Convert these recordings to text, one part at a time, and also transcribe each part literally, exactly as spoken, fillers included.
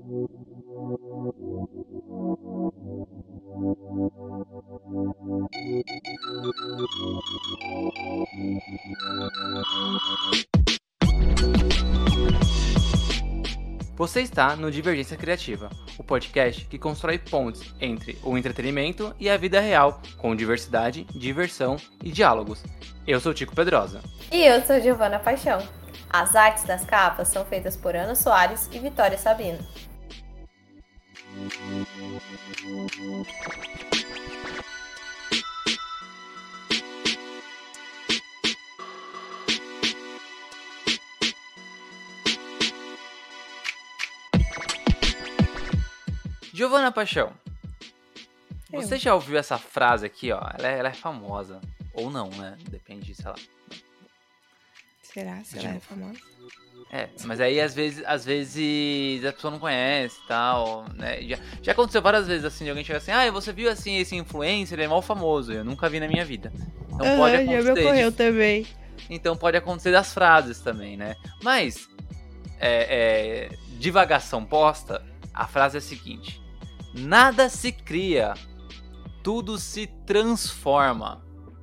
Você está no Divergência Criativa, o podcast que constrói pontes entre o entretenimento e a vida real, com diversidade, diversão e diálogos. Eu sou Tico Pedrosa. E eu sou Giovana Paixão. As artes das capas são feitas por Ana Soares e Vitória Sabino. Giovana Paixão, Eu. você já ouviu essa frase aqui, ó? Ela é, ela é famosa. Ou não, né? Depende, sei lá. Será? Será é famosa? É, mas aí às vezes, às vezes a pessoa não conhece e tal, né? Já, já aconteceu várias vezes assim, de alguém chegar assim, ah, você viu assim esse influencer, ele é mal famoso, eu nunca vi na minha vida. Então uhum, pode já me acontecer. ocorreu de... também. Então pode acontecer das frases também, né? Mas, é, é, divagação posta, a frase é a seguinte: nada se cria, tudo se transforma.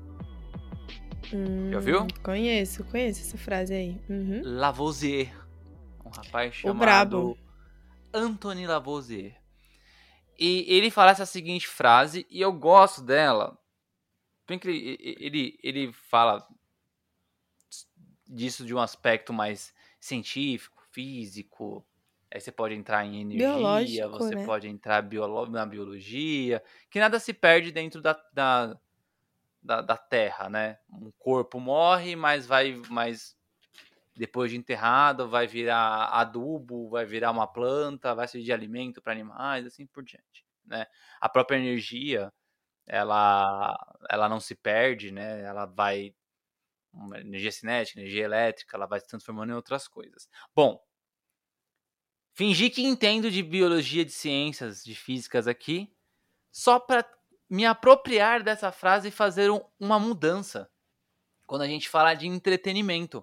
Hum, Já ouviu? Conheço, conheço essa frase aí. Uhum. Lavoisier, um rapaz chamado O brabo. Anthony Lavoisier. E ele fala essa seguinte frase, e eu gosto dela, porque ele, ele, ele fala disso de um aspecto mais científico, físico. Aí você pode entrar em energia, Biológico, você né? pode entrar biolo- na biologia, que nada se perde dentro da, da, da, da terra, né? Um corpo morre, mas vai, mas depois de enterrado vai virar adubo, vai virar uma planta, vai servir de alimento para animais, assim por diante, né? A própria energia, ela, ela não se perde, né? Ela vai, energia cinética, energia elétrica, ela vai se transformando em outras coisas. Bom, fingir que entendo de biologia, de ciências, de físicas aqui, só para me apropriar dessa frase e fazer um, uma mudança. Quando a gente fala de entretenimento.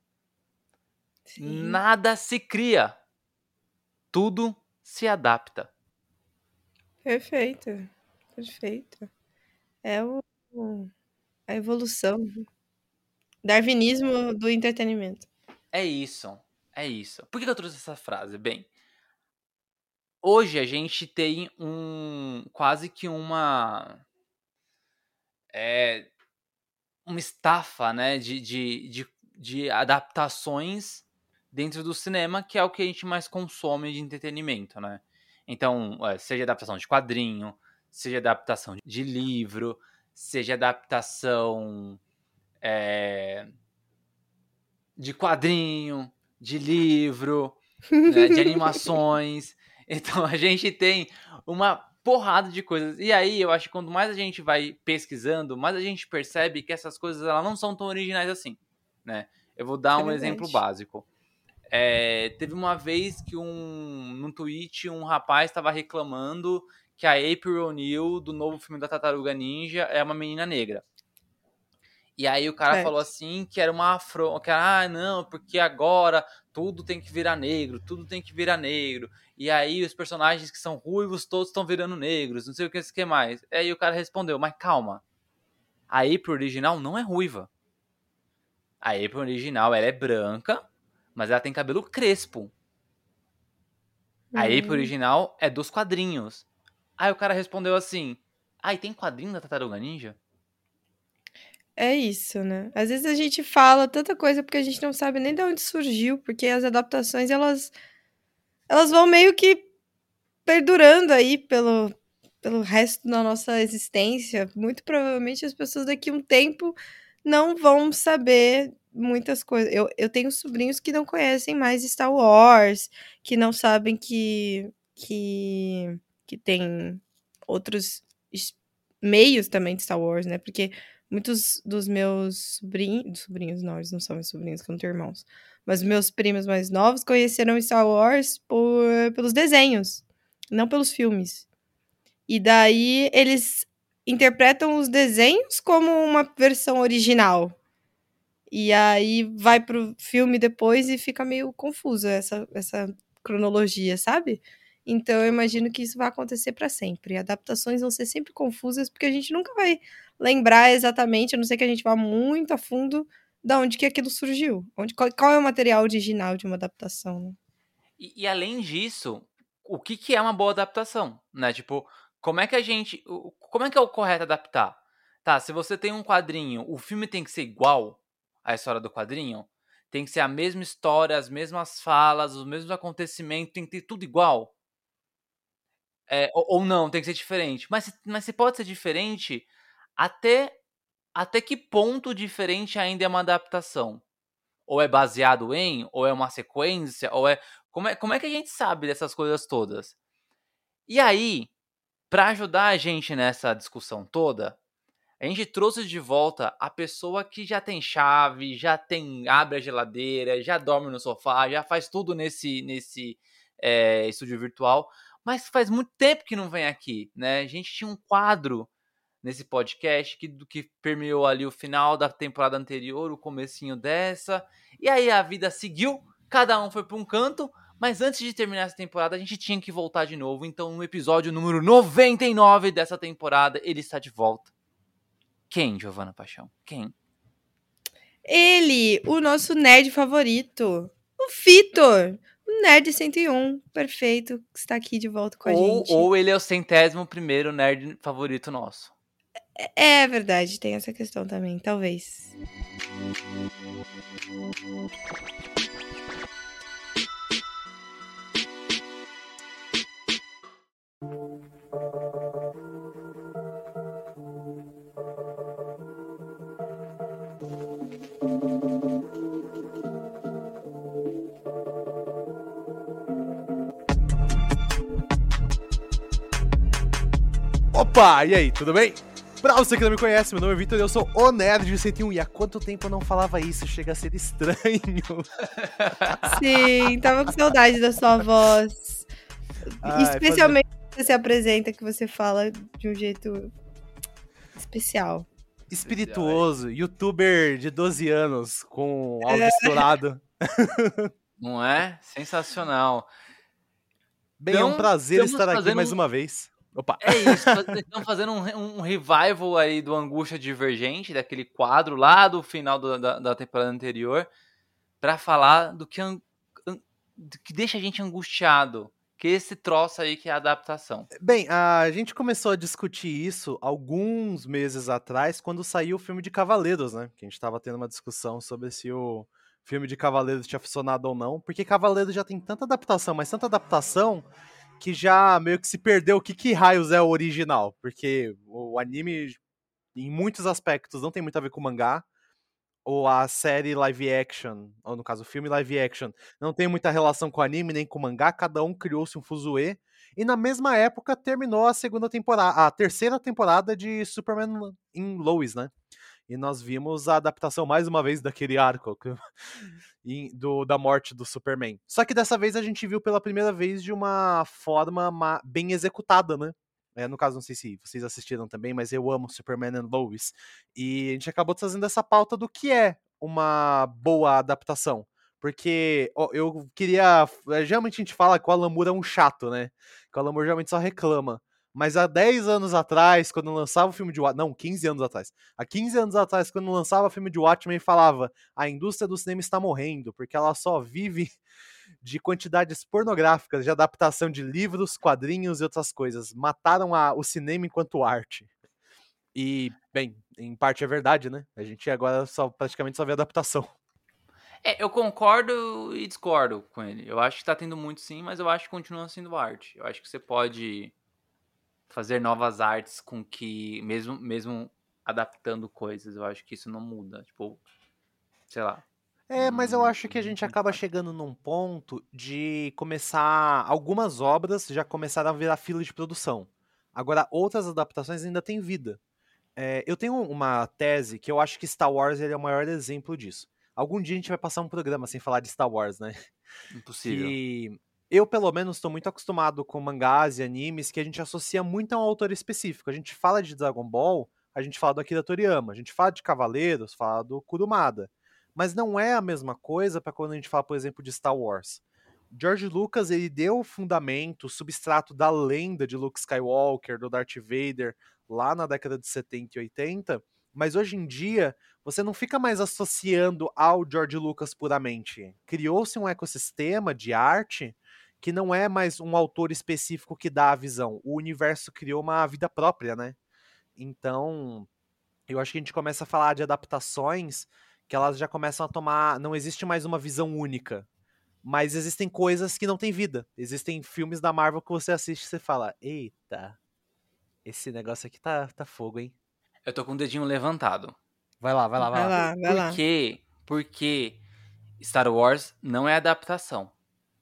Sim. Nada se cria, tudo se adapta. Perfeito, perfeito. É o, a evolução. Darwinismo do entretenimento. É isso, é isso. Por que eu trouxe essa frase? Bem, hoje a gente tem um quase que uma é, uma estafa, né, de, de, de, de adaptações dentro do cinema, que é o que a gente mais consome de entretenimento, né? Então, seja adaptação de quadrinho, seja adaptação de livro, seja adaptação é, de quadrinho, de livro, né, de animações. Então a gente tem uma porrada de coisas. E aí eu acho que quanto mais a gente vai pesquisando, mais a gente percebe que essas coisas elas não são tão originais assim, né? Eu vou dar Isso é um verdade. exemplo básico. É, teve uma vez que um, num tweet um rapaz estava reclamando que a April O'Neil do novo filme da Tartaruga Ninja é uma menina negra. E aí o cara Certo. falou assim que era uma afro, que era, ah, não, porque agora tudo tem que virar negro, tudo tem que virar negro. E aí os personagens que são ruivos todos estão virando negros, não sei o que, o que mais. E aí o cara respondeu, mas calma, a April original não é ruiva. A April original, ela é branca, mas ela tem cabelo crespo. A Hum. April original é dos quadrinhos. Aí o cara respondeu assim, ah, e tem quadrinho da Tartaruga Ninja? É isso, né? Às vezes a gente fala tanta coisa porque a gente não sabe nem de onde surgiu, porque as adaptações, elas, elas vão meio que perdurando aí pelo, pelo resto da nossa existência. Muito provavelmente as pessoas daqui a um tempo não vão saber muitas coisas. Eu, eu tenho sobrinhos que não conhecem mais Star Wars, que não sabem que, que, que tem outros es- meios também de Star Wars, né? Porque muitos dos meus sobrinhos, sobrinhos não, eles não são meus sobrinhos, que eu não tenho irmãos, mas meus primos mais novos conheceram Star Wars por, pelos desenhos, não pelos filmes. E daí eles interpretam os desenhos como uma versão original. E aí vai pro filme depois e fica meio confusa essa, essa cronologia, sabe? Então eu imagino que isso vai acontecer para sempre. Adaptações vão ser sempre confusas, porque a gente nunca vai lembrar exatamente, a não ser que a gente vá muito a fundo, da onde que aquilo surgiu. Onde, qual, qual é o material original de uma adaptação, né? E, e além disso, o que, que é uma boa adaptação, né? Tipo, como é que a gente... o- Como é que é o correto adaptar? Tá, se você tem um quadrinho, o filme tem que ser igual à história do quadrinho? Tem que ser a mesma história, as mesmas falas, os mesmos acontecimentos, tem que ter tudo igual? É, ou, ou não, tem que ser diferente. Mas, se- mas se pode ser diferente, até, até que ponto diferente ainda é uma adaptação? Ou é baseado em, ou é uma sequência, ou é... Como é, como é que a gente sabe dessas coisas todas? E aí, para ajudar a gente nessa discussão toda, a gente trouxe de volta a pessoa que já tem chave, já tem abre a geladeira, já dorme no sofá, já faz tudo nesse nesse é, estúdio virtual, mas faz muito tempo que não vem aqui, né? A gente tinha um quadro nesse podcast que, que permeou ali o final da temporada anterior, o comecinho dessa, e aí a vida seguiu, cada um foi para um canto, mas antes de terminar essa temporada a gente tinha que voltar de novo, então no episódio número noventa e nove dessa temporada ele está de volta. Quem, Giovana Paixão? Quem? Ele, o nosso nerd favorito, o Vitor, o Nerd cento e um, perfeito, que está aqui de volta com a Ou, gente. ou ele é o centésimo primeiro nerd favorito nosso. É verdade, tem essa questão também, talvez. Opa, e aí, tudo bem? Pra você que não me conhece, meu nome é Vitor e eu sou o Nerd cento e um. E há quanto tempo eu não falava isso? Chega a ser estranho. Sim, tava com saudade da sua voz. Ai, Especialmente quando você se apresenta, que você fala de um jeito especial. espirituoso, youtuber de doze anos, com áudio estourado. Não é? Sensacional. Bem, é um Então, prazer estamos estar aqui fazendo mais um- uma vez. Opa. É isso, faz- estamos fazendo um, re- um revival aí do Angústia Divergente, daquele quadro lá do final do- da, da temporada anterior, pra falar do que, an- an- do que deixa a gente angustiado, que é esse troço aí que é a adaptação. Bem, a gente começou a discutir isso alguns meses atrás, quando saiu o filme de Cavaleiros, né? Que a gente tava tendo uma discussão sobre se o filme de Cavaleiros tinha funcionado ou não, porque Cavaleiros já tem tanta adaptação, mas tanta adaptação, que já meio que se perdeu o que, que raios é o original, porque o anime, em muitos aspectos, não tem muito a ver com o mangá, ou a série live action, ou no caso o filme live action, não tem muita relação com o anime nem com o mangá, cada um criou-se um fuzuê, e na mesma época terminou a segunda temporada, a terceira temporada de Superman em Lois, né? E nós vimos a adaptação mais uma vez daquele arco que- em- do, da morte do Superman. Só que dessa vez a gente viu pela primeira vez de uma forma ma- bem executada, né? É, no caso, não sei se vocês assistiram também, mas eu amo Superman and Lois. E a gente acabou trazendo essa pauta do que é uma boa adaptação. Porque ó, eu queria. Geralmente a gente fala que o Alan Moore é um chato, né? Que o Alan Moore geralmente só reclama. Mas há dez anos atrás, quando lançava o filme de Watchmen. Não, quinze anos atrás. Há quinze anos atrás, quando lançava o filme de Watchmen, ele falava: a indústria do cinema está morrendo, porque ela só vive de quantidades pornográficas de adaptação de livros, quadrinhos e outras coisas. Mataram a, o cinema enquanto arte. E, bem, em parte é verdade, né? A gente agora só praticamente só vê adaptação. É, eu concordo e discordo com ele. Eu acho que tá tendo muito sim, mas eu acho que continua sendo arte. Eu acho que você pode fazer novas artes com que, mesmo, mesmo adaptando coisas, eu acho que isso não muda. Tipo, sei lá. É, mas eu Hum, acho que a gente não acaba concordo. chegando num ponto de começar. Algumas obras já começaram a virar fila de produção. Agora, outras adaptações ainda têm vida. É, eu tenho uma tese que eu acho que Star Wars ele é o maior exemplo disso. Algum dia a gente vai passar um programa sem falar de Star Wars, né? Impossível. Que eu, pelo menos, estou muito acostumado com mangás e animes que a gente associa muito a um autor específico. A gente fala de Dragon Ball, a gente fala do Akira Toriyama, a gente fala de Cavaleiros, fala do Kurumada. Mas não é a mesma coisa para quando a gente fala, por exemplo, de Star Wars. George Lucas, ele deu o fundamento, o substrato da lenda de Luke Skywalker, do Darth Vader, lá na década de setenta e oitenta, mas hoje em dia, você não fica mais associando ao George Lucas puramente. Criou-se um ecossistema de arte que não é mais um autor específico que dá a visão. O universo criou uma vida própria, né? Então, eu acho que a gente começa a falar de adaptações que elas já começam a tomar... Não existe mais uma visão única. Mas existem coisas que não têm vida. Existem filmes da Marvel que você assiste e você fala, eita, esse negócio aqui tá, tá fogo, hein? Eu tô com o dedinho levantado. Vai lá, vai lá, vai Vai lá. lá, vai Por lá. quê? Porque Star Wars não é adaptação.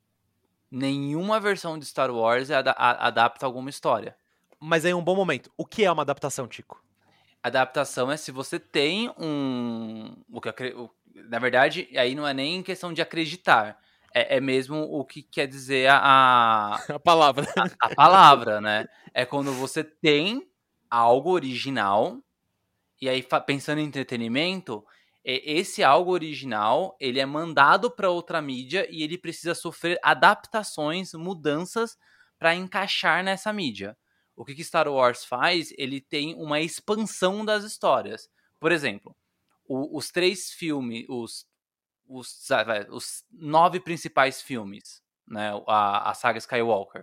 Nenhuma versão de Star Wars ada- a- adapta alguma história. Mas aí um bom momento. O que é uma adaptação, Tico? Adaptação é se você tem um. O que, acre- o- na verdade, aí não é nem questão de acreditar. É, é mesmo o que quer dizer a, A palavra. a palavra, né? É quando você tem algo original, e aí fa- pensando em entretenimento, e- esse algo original, ele é mandado para outra mídia e ele precisa sofrer adaptações, mudanças para encaixar nessa mídia. O que, que Star Wars faz? Ele tem uma expansão das histórias. Por exemplo, o- os três filmes, os, os, ah, vai, os nove principais filmes, né? A, a saga Skywalker.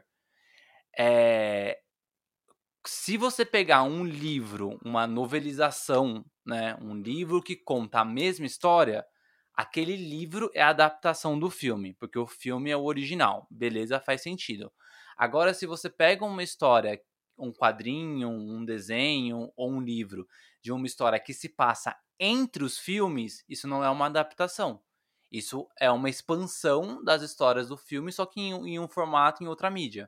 É, se você pegar um livro, uma novelização, né, um livro que conta a mesma história, aquele livro é a adaptação do filme, porque o filme é o original. Beleza, faz sentido. Agora, se você pega uma história, um quadrinho, um desenho ou um livro de uma história que se passa entre os filmes, isso não é uma adaptação. Isso é uma expansão das histórias do filme, só que em, em um formato, em outra mídia.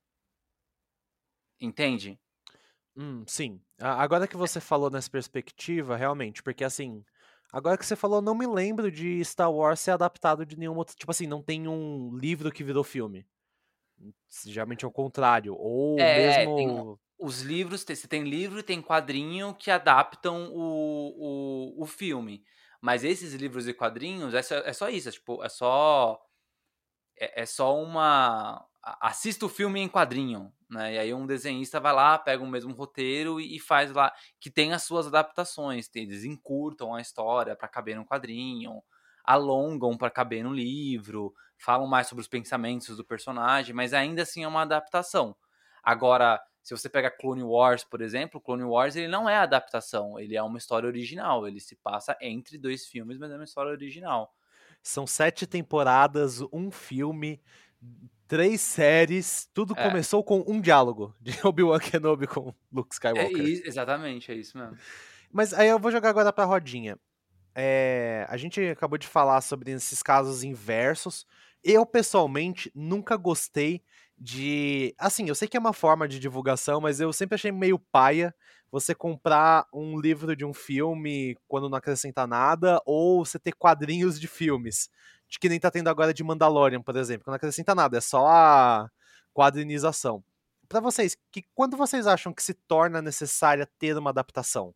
Entende? Hum, sim. A- Agora que você falou nessa perspectiva, realmente, porque assim, agora que você falou, não me lembro de Star Wars ser adaptado de nenhum outro. Tipo assim, não tem um livro que virou filme. Geralmente é o contrário. Ou É, é, tem um- mesmo. os livros, tem- você tem livro e tem quadrinho que adaptam o, o, o filme. Mas esses livros e quadrinhos é só, é só isso, é, tipo, é só. É, é só uma. a- Assista o filme em quadrinho, né? E aí um desenhista vai lá, pega o mesmo roteiro e, e faz lá. Que tem as suas adaptações. tem- Eles encurtam a história para caber no quadrinho, alongam para caber no livro, falam mais sobre os pensamentos do personagem, mas ainda assim é uma adaptação. Agora, se você pega Clone Wars, por exemplo, Clone Wars ele não é adaptação, ele é uma história original. Ele se passa entre dois filmes, mas é uma história original. São sete temporadas, um filme, três séries. Tudo É, começou com um diálogo de Obi-Wan Kenobi com Luke é Skywalker. isso, exatamente, é isso mesmo. Mas aí eu vou jogar agora pra rodinha. É, a gente acabou de falar sobre esses casos inversos. Eu, pessoalmente, nunca gostei de. Assim, eu sei que é uma forma de divulgação, mas eu sempre achei meio paia você comprar um livro de um filme quando não acrescenta nada, ou você ter quadrinhos de filmes. De que nem tá tendo agora de Mandalorian, por exemplo, que não acrescenta nada, é só a quadrinização. Pra vocês, que, quando vocês acham que se torna necessária ter uma adaptação?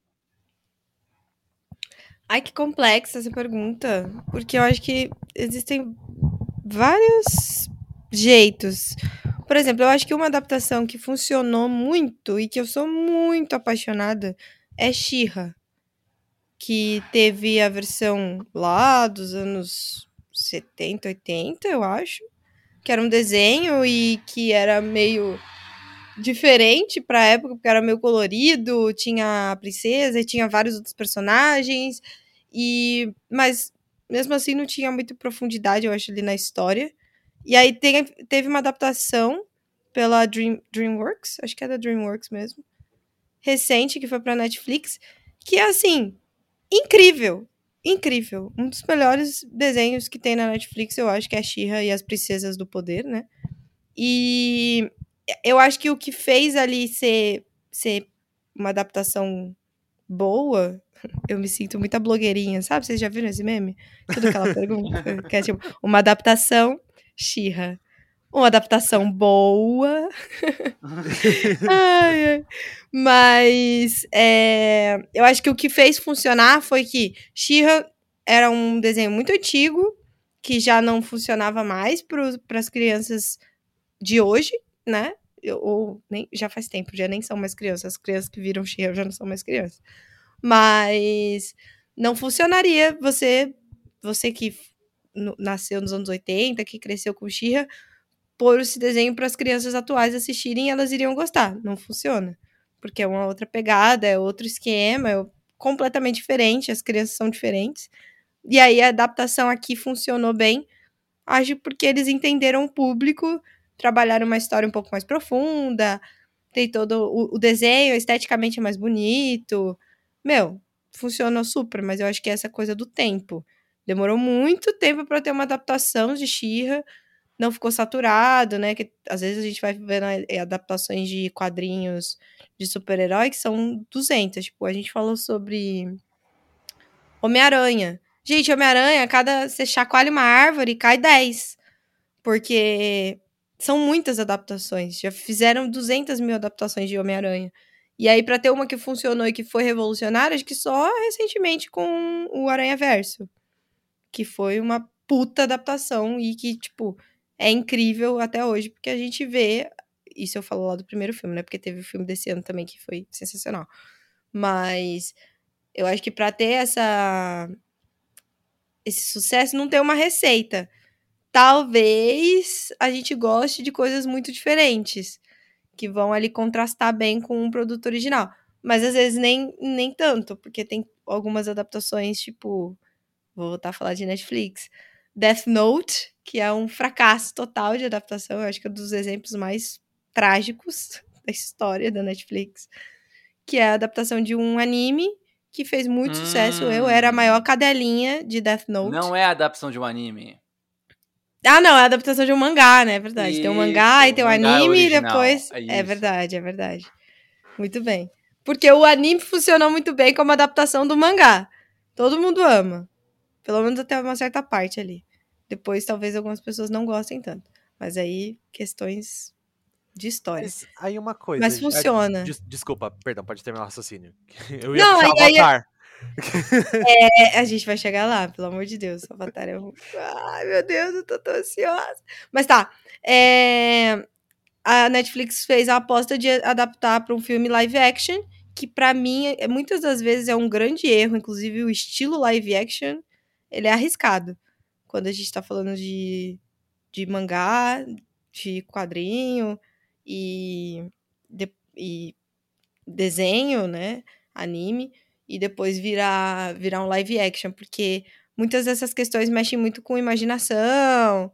Ai, que complexa essa pergunta. Porque eu acho que existem vários jeitos. Por exemplo, eu acho que uma adaptação que funcionou muito e que eu sou muito apaixonada é She-Ra, que teve a versão lá dos anos setenta, oitenta, eu acho, que era um desenho e que era meio diferente pra época, porque era meio colorido, tinha a princesa e tinha vários outros personagens, e mas mesmo assim não tinha muita profundidade, eu acho, ali na história. E aí tem, teve uma adaptação pela Dream, DreamWorks, acho que é da DreamWorks mesmo, recente, que foi pra Netflix, que é assim, incrível, incrível. Um dos melhores desenhos que tem na Netflix, eu acho que é a She-Ra e as Princesas do Poder, né? E eu acho que o que fez ali ser, ser uma adaptação boa, eu me sinto muita blogueirinha, sabe? Vocês já viram esse meme? Tudo que ela pergunta, que é tipo, uma adaptação She-Ra. Uma adaptação boa. Ai, ai. Mas é, eu acho que o que fez funcionar foi que She-Ra era um desenho muito antigo, que já não funcionava mais para as crianças de hoje, né? Eu- Ou nem, já faz tempo, já nem são mais crianças. As crianças que viram She-Ra já não são mais crianças. Mas não funcionaria você, você que no- nasceu nos anos oitenta, que cresceu com She-Ra, pôr esse desenho para as crianças atuais assistirem e elas iriam gostar. Não funciona. Porque é uma outra pegada, é outro esquema, é completamente diferente, as crianças são diferentes. E aí a adaptação aqui funcionou bem, acho porque eles entenderam o público, trabalharam uma história um pouco mais profunda, tem todo o, o desenho, esteticamente é mais bonito. Meu, funcionou super, mas eu acho que é essa coisa do tempo. Demorou muito tempo para ter uma adaptação de She-Ra, não ficou saturado, né? Que às vezes a gente vai vendo eh, adaptações de quadrinhos de super-herói que são duzentas. Tipo, a gente falou sobre Homem-Aranha. Gente, Homem-Aranha, cada você chacoalha uma árvore, cai dez. Porque são muitas adaptações. Já fizeram duzentas mil adaptações de Homem-Aranha. E aí, pra ter uma que funcionou e que foi revolucionária, acho que só recentemente com o Aranha-Verso. Que foi uma puta adaptação e que, tipo, é incrível até hoje, porque a gente vê. Isso eu falo lá do primeiro filme, né? Porque teve o filme desse ano também que foi sensacional. Mas eu acho que pra ter essa, esse sucesso não tem uma receita. Talvez a gente goste de coisas muito diferentes, que vão ali contrastar bem com um produto original. Mas às vezes nem, nem tanto, porque tem algumas adaptações, tipo, vou voltar a falar de Netflix, Death Note, que é um fracasso total de adaptação, eu acho que é um dos exemplos mais trágicos da história da Netflix, que é a adaptação de um anime que fez muito sucesso. Eu era a maior Hum, cadelinha de Death Note. não é a adaptação de um anime. Ah, não, é a adaptação de um mangá, né? É verdade. Tem o mangá e Isso, o tem o mangá é anime e original. depois. É É isso. verdade, é verdade. Muito bem. Porque o anime funcionou muito bem como adaptação do mangá. Todo mundo ama. Pelo menos até uma certa parte ali. Depois, talvez algumas pessoas não gostem tanto. Mas aí, questões de história. Mas aí uma coisa. Mas ah, funciona. des- desculpa, perdão, pode terminar o raciocínio. Eu ia Não, puxar aí, aí Avatar. é, a gente vai chegar lá, pelo amor de Deus. O Avatar é um. Ai, meu Deus, eu tô tão ansiosa. Mas tá. É, a Netflix fez a aposta de adaptar para um filme live action, que pra mim, é- muitas das vezes é um grande erro, inclusive o estilo live action, ele é arriscado. Quando a gente tá falando de, de mangá, de quadrinho e, de- e desenho, né, anime, e depois virar, virar um live action, porque muitas dessas questões mexem muito com imaginação,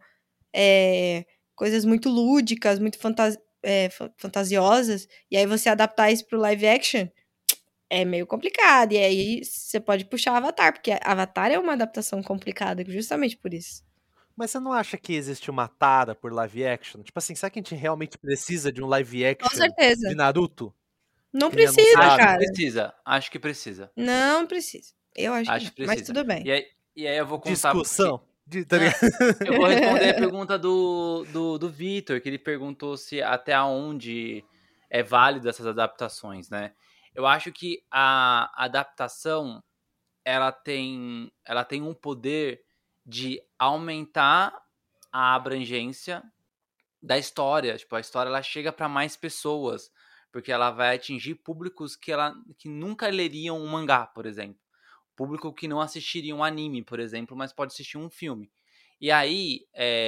é, coisas muito lúdicas, muito fantas é, fa- fantasiosas, e aí você adaptar isso pro live action é meio complicado, e aí você pode puxar Avatar, porque Avatar é uma adaptação complicada, justamente por isso. Mas você não acha que existe uma tara por live action? Tipo assim, será que a gente realmente precisa de um live Com action de certeza. Naruto? Não Que nem precisa, Acho que anunciaram? cara. precisa. Acho que precisa. Não precisa. Eu acho que Acho não, que mas precisa. tudo bem. E aí, e aí eu vou contar porque. Discussão? De, tá Não, ligado? eu vou responder a pergunta do, do, do Vitor, que ele perguntou se até onde é válido essas adaptações, né? Eu acho que a adaptação ela tem, ela tem um poder de aumentar a abrangência da história. Tipo, a história ela chega para mais pessoas, porque ela vai atingir públicos que, ela, que nunca leriam um mangá, por exemplo. Público que não assistiria um anime, por exemplo, mas pode assistir um filme. E aí,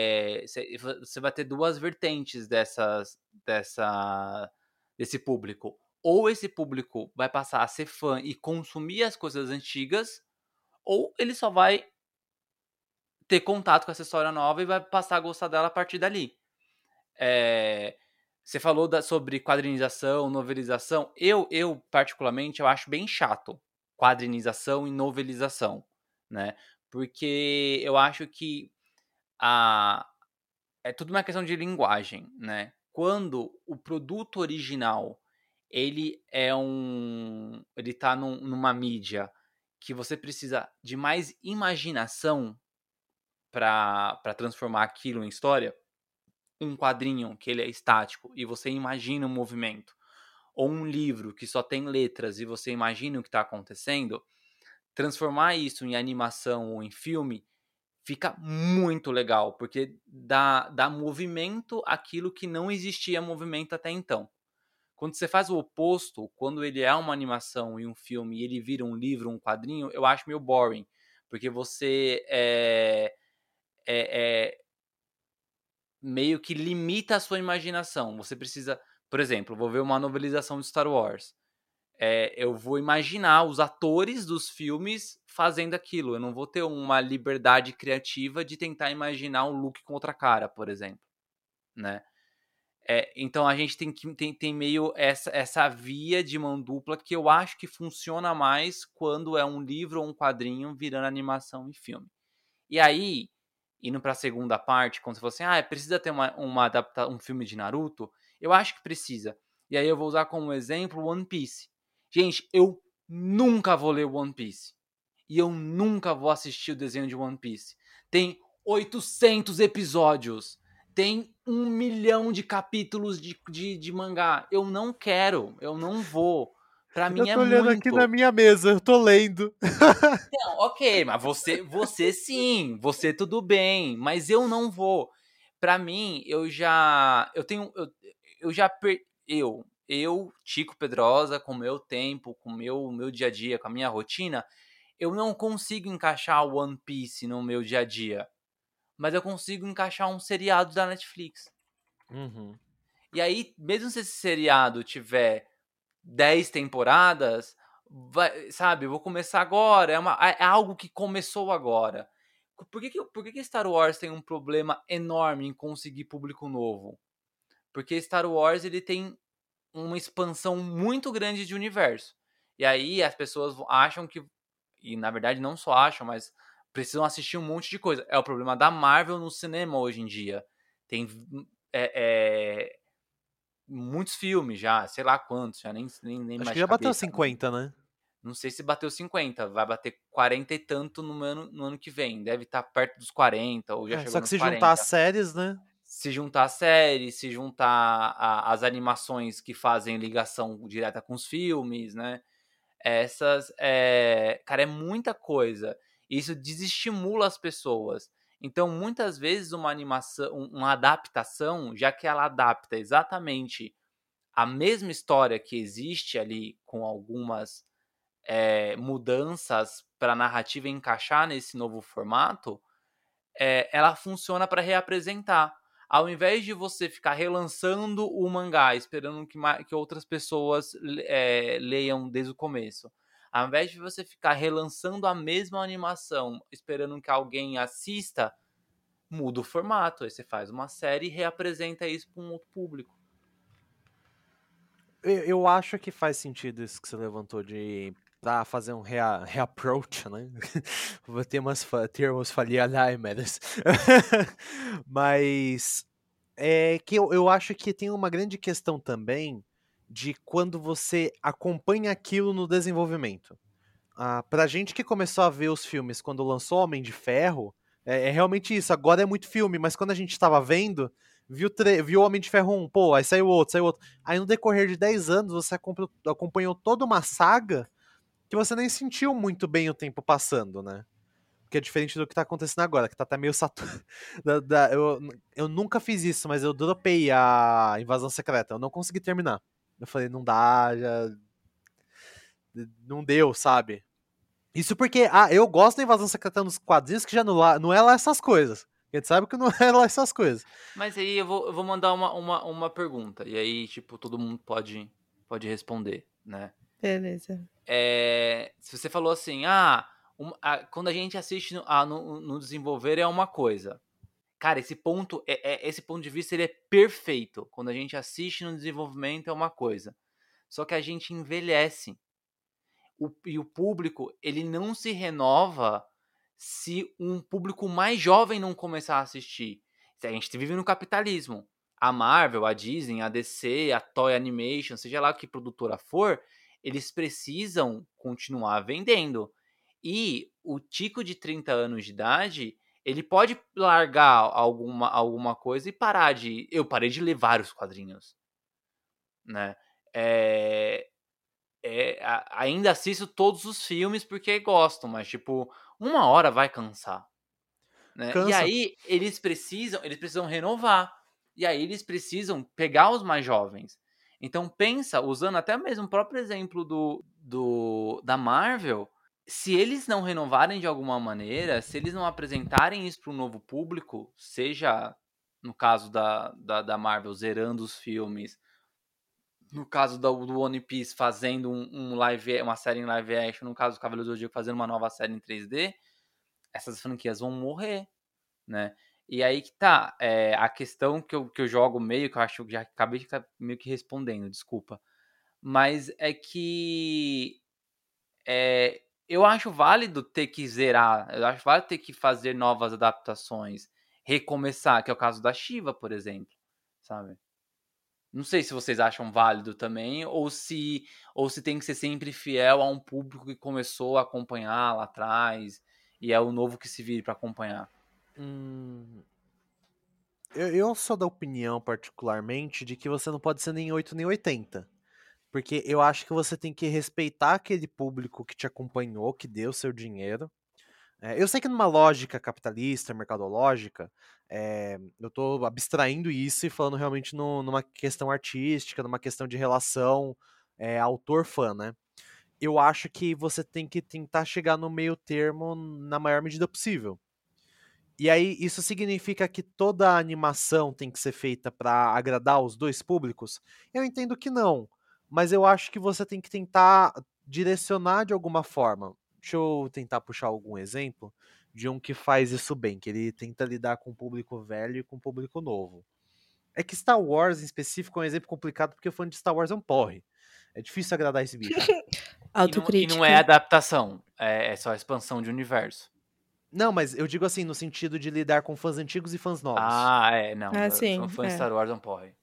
você vai ter duas vertentes dessas, dessa, desse público. Ou esse público vai passar a ser fã e consumir as coisas antigas, ou ele só vai ter contato com essa história nova e vai passar a gostar dela a partir dali. É, você falou da, sobre quadrinização, novelização. Eu, eu, particularmente, eu acho bem chato quadrinização e novelização, né? Porque eu acho que a, é tudo uma questão de linguagem, né? Quando o produto original ele é um, ele tá num, numa mídia que você precisa de mais imaginação para transformar aquilo em história, um quadrinho que ele é estático e você imagina o movimento, ou um livro que só tem letras e você imagina o que está acontecendo, transformar isso em animação ou em filme fica muito legal, porque dá, dá movimento àquilo que não existia movimento até então. Quando você faz o oposto, quando ele é uma animação e um filme e ele vira um livro, um quadrinho, eu acho meio boring. Porque você é, é, é meio que limita a sua imaginação. Você precisa, por exemplo, vou ver uma novelização de Star Wars. É, eu vou imaginar os atores dos filmes fazendo aquilo. Eu não vou ter uma liberdade criativa de tentar imaginar um Luke com outra cara, por exemplo, né? É, então a gente tem, que, tem, tem meio essa, essa via de mão dupla que eu acho que funciona mais quando é um livro ou um quadrinho virando animação e filme. E aí, indo pra segunda parte, quando você falou assim, ah, precisa ter uma, uma adapta um filme de Naruto, eu acho que precisa. E aí eu vou usar como exemplo One Piece. Gente, eu nunca vou ler One Piece. E eu nunca vou assistir o desenho de One Piece. Tem oitocentos episódios. Tem um milhão de capítulos de, de, de mangá. Eu não quero. Eu não vou. Pra mim Eu é tô olhando aqui na muito. minha mesa, eu tô lendo. Não, ok, mas você, você sim, você tudo bem, mas eu não vou. Pra mim, eu já, eu tenho, eu, eu já per, eu, eu, Tico Pedrosa, com o meu tempo, com o meu, meu dia a dia, com a minha rotina, eu não consigo encaixar o One Piece no meu dia a dia, mas eu consigo encaixar um seriado da Netflix. Uhum. E aí, mesmo se esse seriado tiver dez temporadas, vai, sabe, eu vou começar agora, é, uma, é algo que começou agora. Por que, que, por que, que Star Wars tem um problema enorme em conseguir público novo? Porque Star Wars ele tem uma expansão muito grande de universo. E aí as pessoas acham que, e na verdade não só acham, mas precisam assistir um monte de coisa. É o problema da Marvel no cinema hoje em dia. Tem é, é, muitos filmes já, sei lá quantos, já nem, nem, nem Acho mais que de já bateu cabeça. cinquenta, né? Não sei se bateu cinquenta, vai bater quarenta e tanto no ano, no ano que vem. Deve estar perto dos quarenta, ou já É, chegou só que nos se juntar as quarenta. séries, né? Se juntar a série, se juntar a, as animações que fazem ligação direta com os filmes, né? Essas, é, cara, é muita coisa. Isso desestimula as pessoas. Então, muitas vezes, uma animação, uma adaptação, já que ela adapta exatamente a mesma história que existe ali, com algumas é, mudanças para a narrativa encaixar nesse novo formato, é, ela funciona para reapresentar. Ao invés de você ficar relançando o mangá, esperando que, que outras pessoas é, leiam desde o começo, ao invés de você ficar relançando a mesma animação, esperando que alguém assista, muda o formato. Aí você faz uma série e reapresenta isso para um outro público. Eu, eu acho que faz sentido isso que você levantou de pra fazer um rea, reapproach, né? Vou ter umas termos familiares. Mas é que eu, eu acho que tem uma grande questão também de quando você acompanha aquilo no desenvolvimento. Ah, pra gente que começou a ver os filmes quando lançou Homem de Ferro, é, é realmente isso. Agora é muito filme, mas quando a gente tava vendo, viu, viu Homem de Ferro um, pô, aí saiu outro, saiu outro. Aí no decorrer de dez anos você acompanhou toda uma saga que você nem sentiu muito bem o tempo passando, né? Que é diferente do que tá acontecendo agora, que tá até meio saturado. eu, eu nunca fiz isso, mas eu dropei a Invasão Secreta. Eu não consegui terminar. Eu falei, não dá, já. Não deu, sabe? Isso porque, ah, eu gosto da Invasão Secreta nos quadrinhos, que já não, não é lá essas coisas. A gente sabe que não é lá essas coisas. Mas aí eu vou, eu vou mandar uma, uma, uma pergunta, e aí, tipo, todo mundo pode, pode responder, né? Beleza. É, se você falou assim, ah, um, a, quando a gente assiste no, a, no, no desenvolver é uma coisa. Cara, esse ponto, é, é, esse ponto de vista ele é perfeito. Quando a gente assiste no desenvolvimento é uma coisa. Só que a gente envelhece. O, e o público, ele não se renova se um público mais jovem não começar a assistir. A gente vive no capitalismo. A Marvel, a Disney, a D C, a Toy Animation, seja lá que produtora for, eles precisam continuar vendendo. E o tico de trinta anos de idade, ele pode largar alguma, alguma coisa e parar de... Eu parei de ler vários quadrinhos, né? É, é, ainda assisto todos os filmes porque gosto, mas, tipo, uma hora vai cansar. né? E Cansa. aí eles precisam, eles precisam renovar. E aí eles precisam pegar os mais jovens. Então pensa, usando até mesmo o próprio exemplo do, do da Marvel, se eles não renovarem de alguma maneira, se eles não apresentarem isso para um novo público, seja no caso da, da, da Marvel zerando os filmes, no caso do, do One Piece fazendo um, um live, uma série em live action, no caso do Cavaleiro do Zodíaco fazendo uma nova série em três D, essas franquias vão morrer, né? E aí que tá, é, a questão que eu, que eu jogo meio, que eu acho que já acabei de ficar meio que respondendo, desculpa. Mas é que é, eu acho válido ter que zerar, eu acho válido ter que fazer novas adaptações, recomeçar, que é o caso da Shiva, por exemplo, sabe? Não sei se vocês acham válido também, ou se, ou se tem que ser sempre fiel a um público que começou a acompanhar lá atrás, e é o novo que se vire pra acompanhar. Hum, eu, eu sou da opinião, particularmente, de que você não pode ser nem oito nem oitenta. Porque eu acho que você tem que respeitar aquele público que te acompanhou, que deu seu dinheiro. É, eu sei que numa lógica capitalista, mercadológica, é, eu tô abstraindo isso e falando realmente no, numa questão artística, numa questão de relação é, autor-fã, né? Eu acho que você tem que tentar chegar no meio termo na maior medida possível. E aí, isso significa que toda a animação tem que ser feita para agradar os dois públicos? Eu entendo que não, mas eu acho que você tem que tentar direcionar de alguma forma. Deixa eu tentar puxar algum exemplo de um que faz isso bem, que ele tenta lidar com o público velho e com o público novo. É que Star Wars, em específico, é um exemplo complicado porque o fã de Star Wars é um porre. É difícil agradar esse bicho. E não, e não é Autocrítica. adaptação, é, é só expansão de universo. Não, mas eu digo assim, no sentido de lidar com fãs antigos e fãs novos. Ah, é, não. Ah, eu- sim, Fã de é. Star Wars não porre.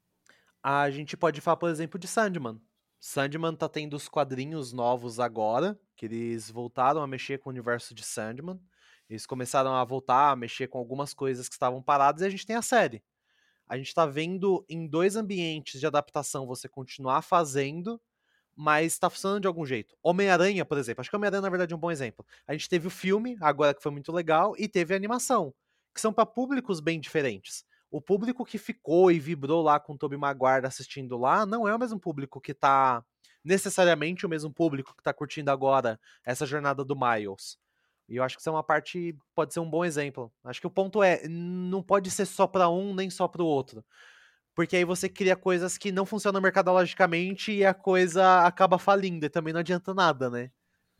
A gente pode falar, por exemplo, de Sandman. Sandman tá tendo os quadrinhos novos agora, que eles voltaram a mexer com o universo de Sandman. Eles começaram a voltar a mexer com algumas coisas que estavam paradas e a gente tem a série. A gente tá vendo em dois ambientes de adaptação você continuar fazendo, mas tá funcionando de algum jeito. Homem-Aranha, por exemplo. Acho que Homem-Aranha, na verdade, é um bom exemplo. A gente teve o filme, agora que foi muito legal, e teve a animação, que são para públicos bem diferentes. O público que ficou e vibrou lá com o Tobey Maguire assistindo lá não é o mesmo público que tá necessariamente o mesmo público que tá curtindo agora essa jornada do Miles. E eu acho que isso é uma parte, pode ser um bom exemplo. Acho que o ponto é, não pode ser só para um nem só para o outro. Porque aí você cria coisas que não funcionam mercadologicamente e a coisa acaba falindo. E também não adianta nada, né?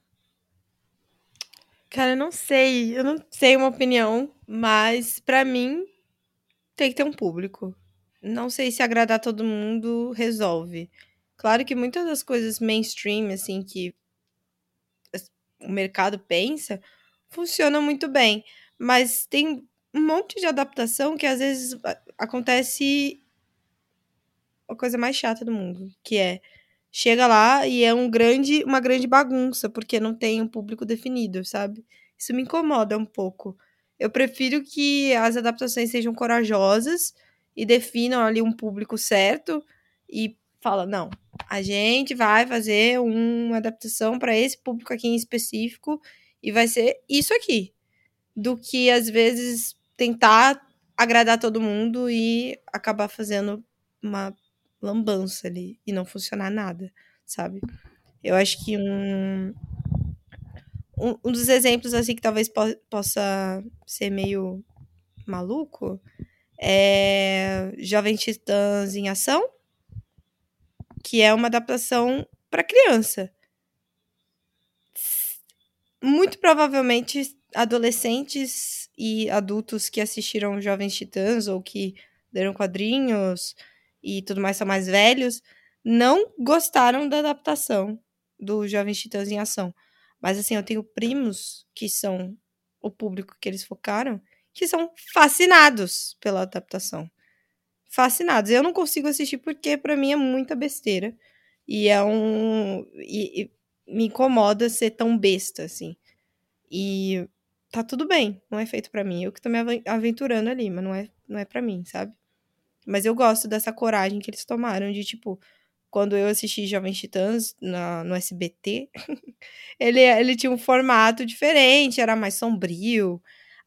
Cara, eu não sei. Eu não sei uma opinião, mas pra mim tem que ter um público. Não sei se agradar todo mundo resolve. Claro que muitas das coisas mainstream, assim, que as- o mercado pensa, funcionam muito bem. Mas tem um monte de adaptação que às vezes a- acontece a coisa mais chata do mundo, que é chega lá e é um grande, uma grande bagunça, porque não tem um público definido, sabe? Isso me incomoda um pouco. Eu prefiro que as adaptações sejam corajosas e definam ali um público certo e fala, não, a gente vai fazer uma adaptação para esse público aqui em específico e vai ser isso aqui, do que às vezes tentar agradar todo mundo e acabar fazendo uma lambança ali e não funcionar nada, sabe? Eu acho que um, um, um dos exemplos, assim, que talvez po possa ser meio maluco é Jovens Titãs em Ação, que é uma adaptação para criança. Muito provavelmente adolescentes e adultos que assistiram Jovens Titãs ou que leram quadrinhos e tudo mais são mais velhos, não gostaram da adaptação do Jovens Titãs em Ação. Mas assim, eu tenho primos que são o público que eles focaram, que são fascinados pela adaptação. Fascinados. Eu não consigo assistir porque pra mim é muita besteira. E é um e, e me incomoda ser tão besta assim. E tá tudo bem, não é feito pra mim. Eu que tô me aven- aventurando ali, mas não é, não é pra mim, sabe? Mas eu gosto dessa coragem que eles tomaram de, tipo, quando eu assisti Jovens Titãs na, no S B T, ele, ele tinha um formato diferente, era mais sombrio.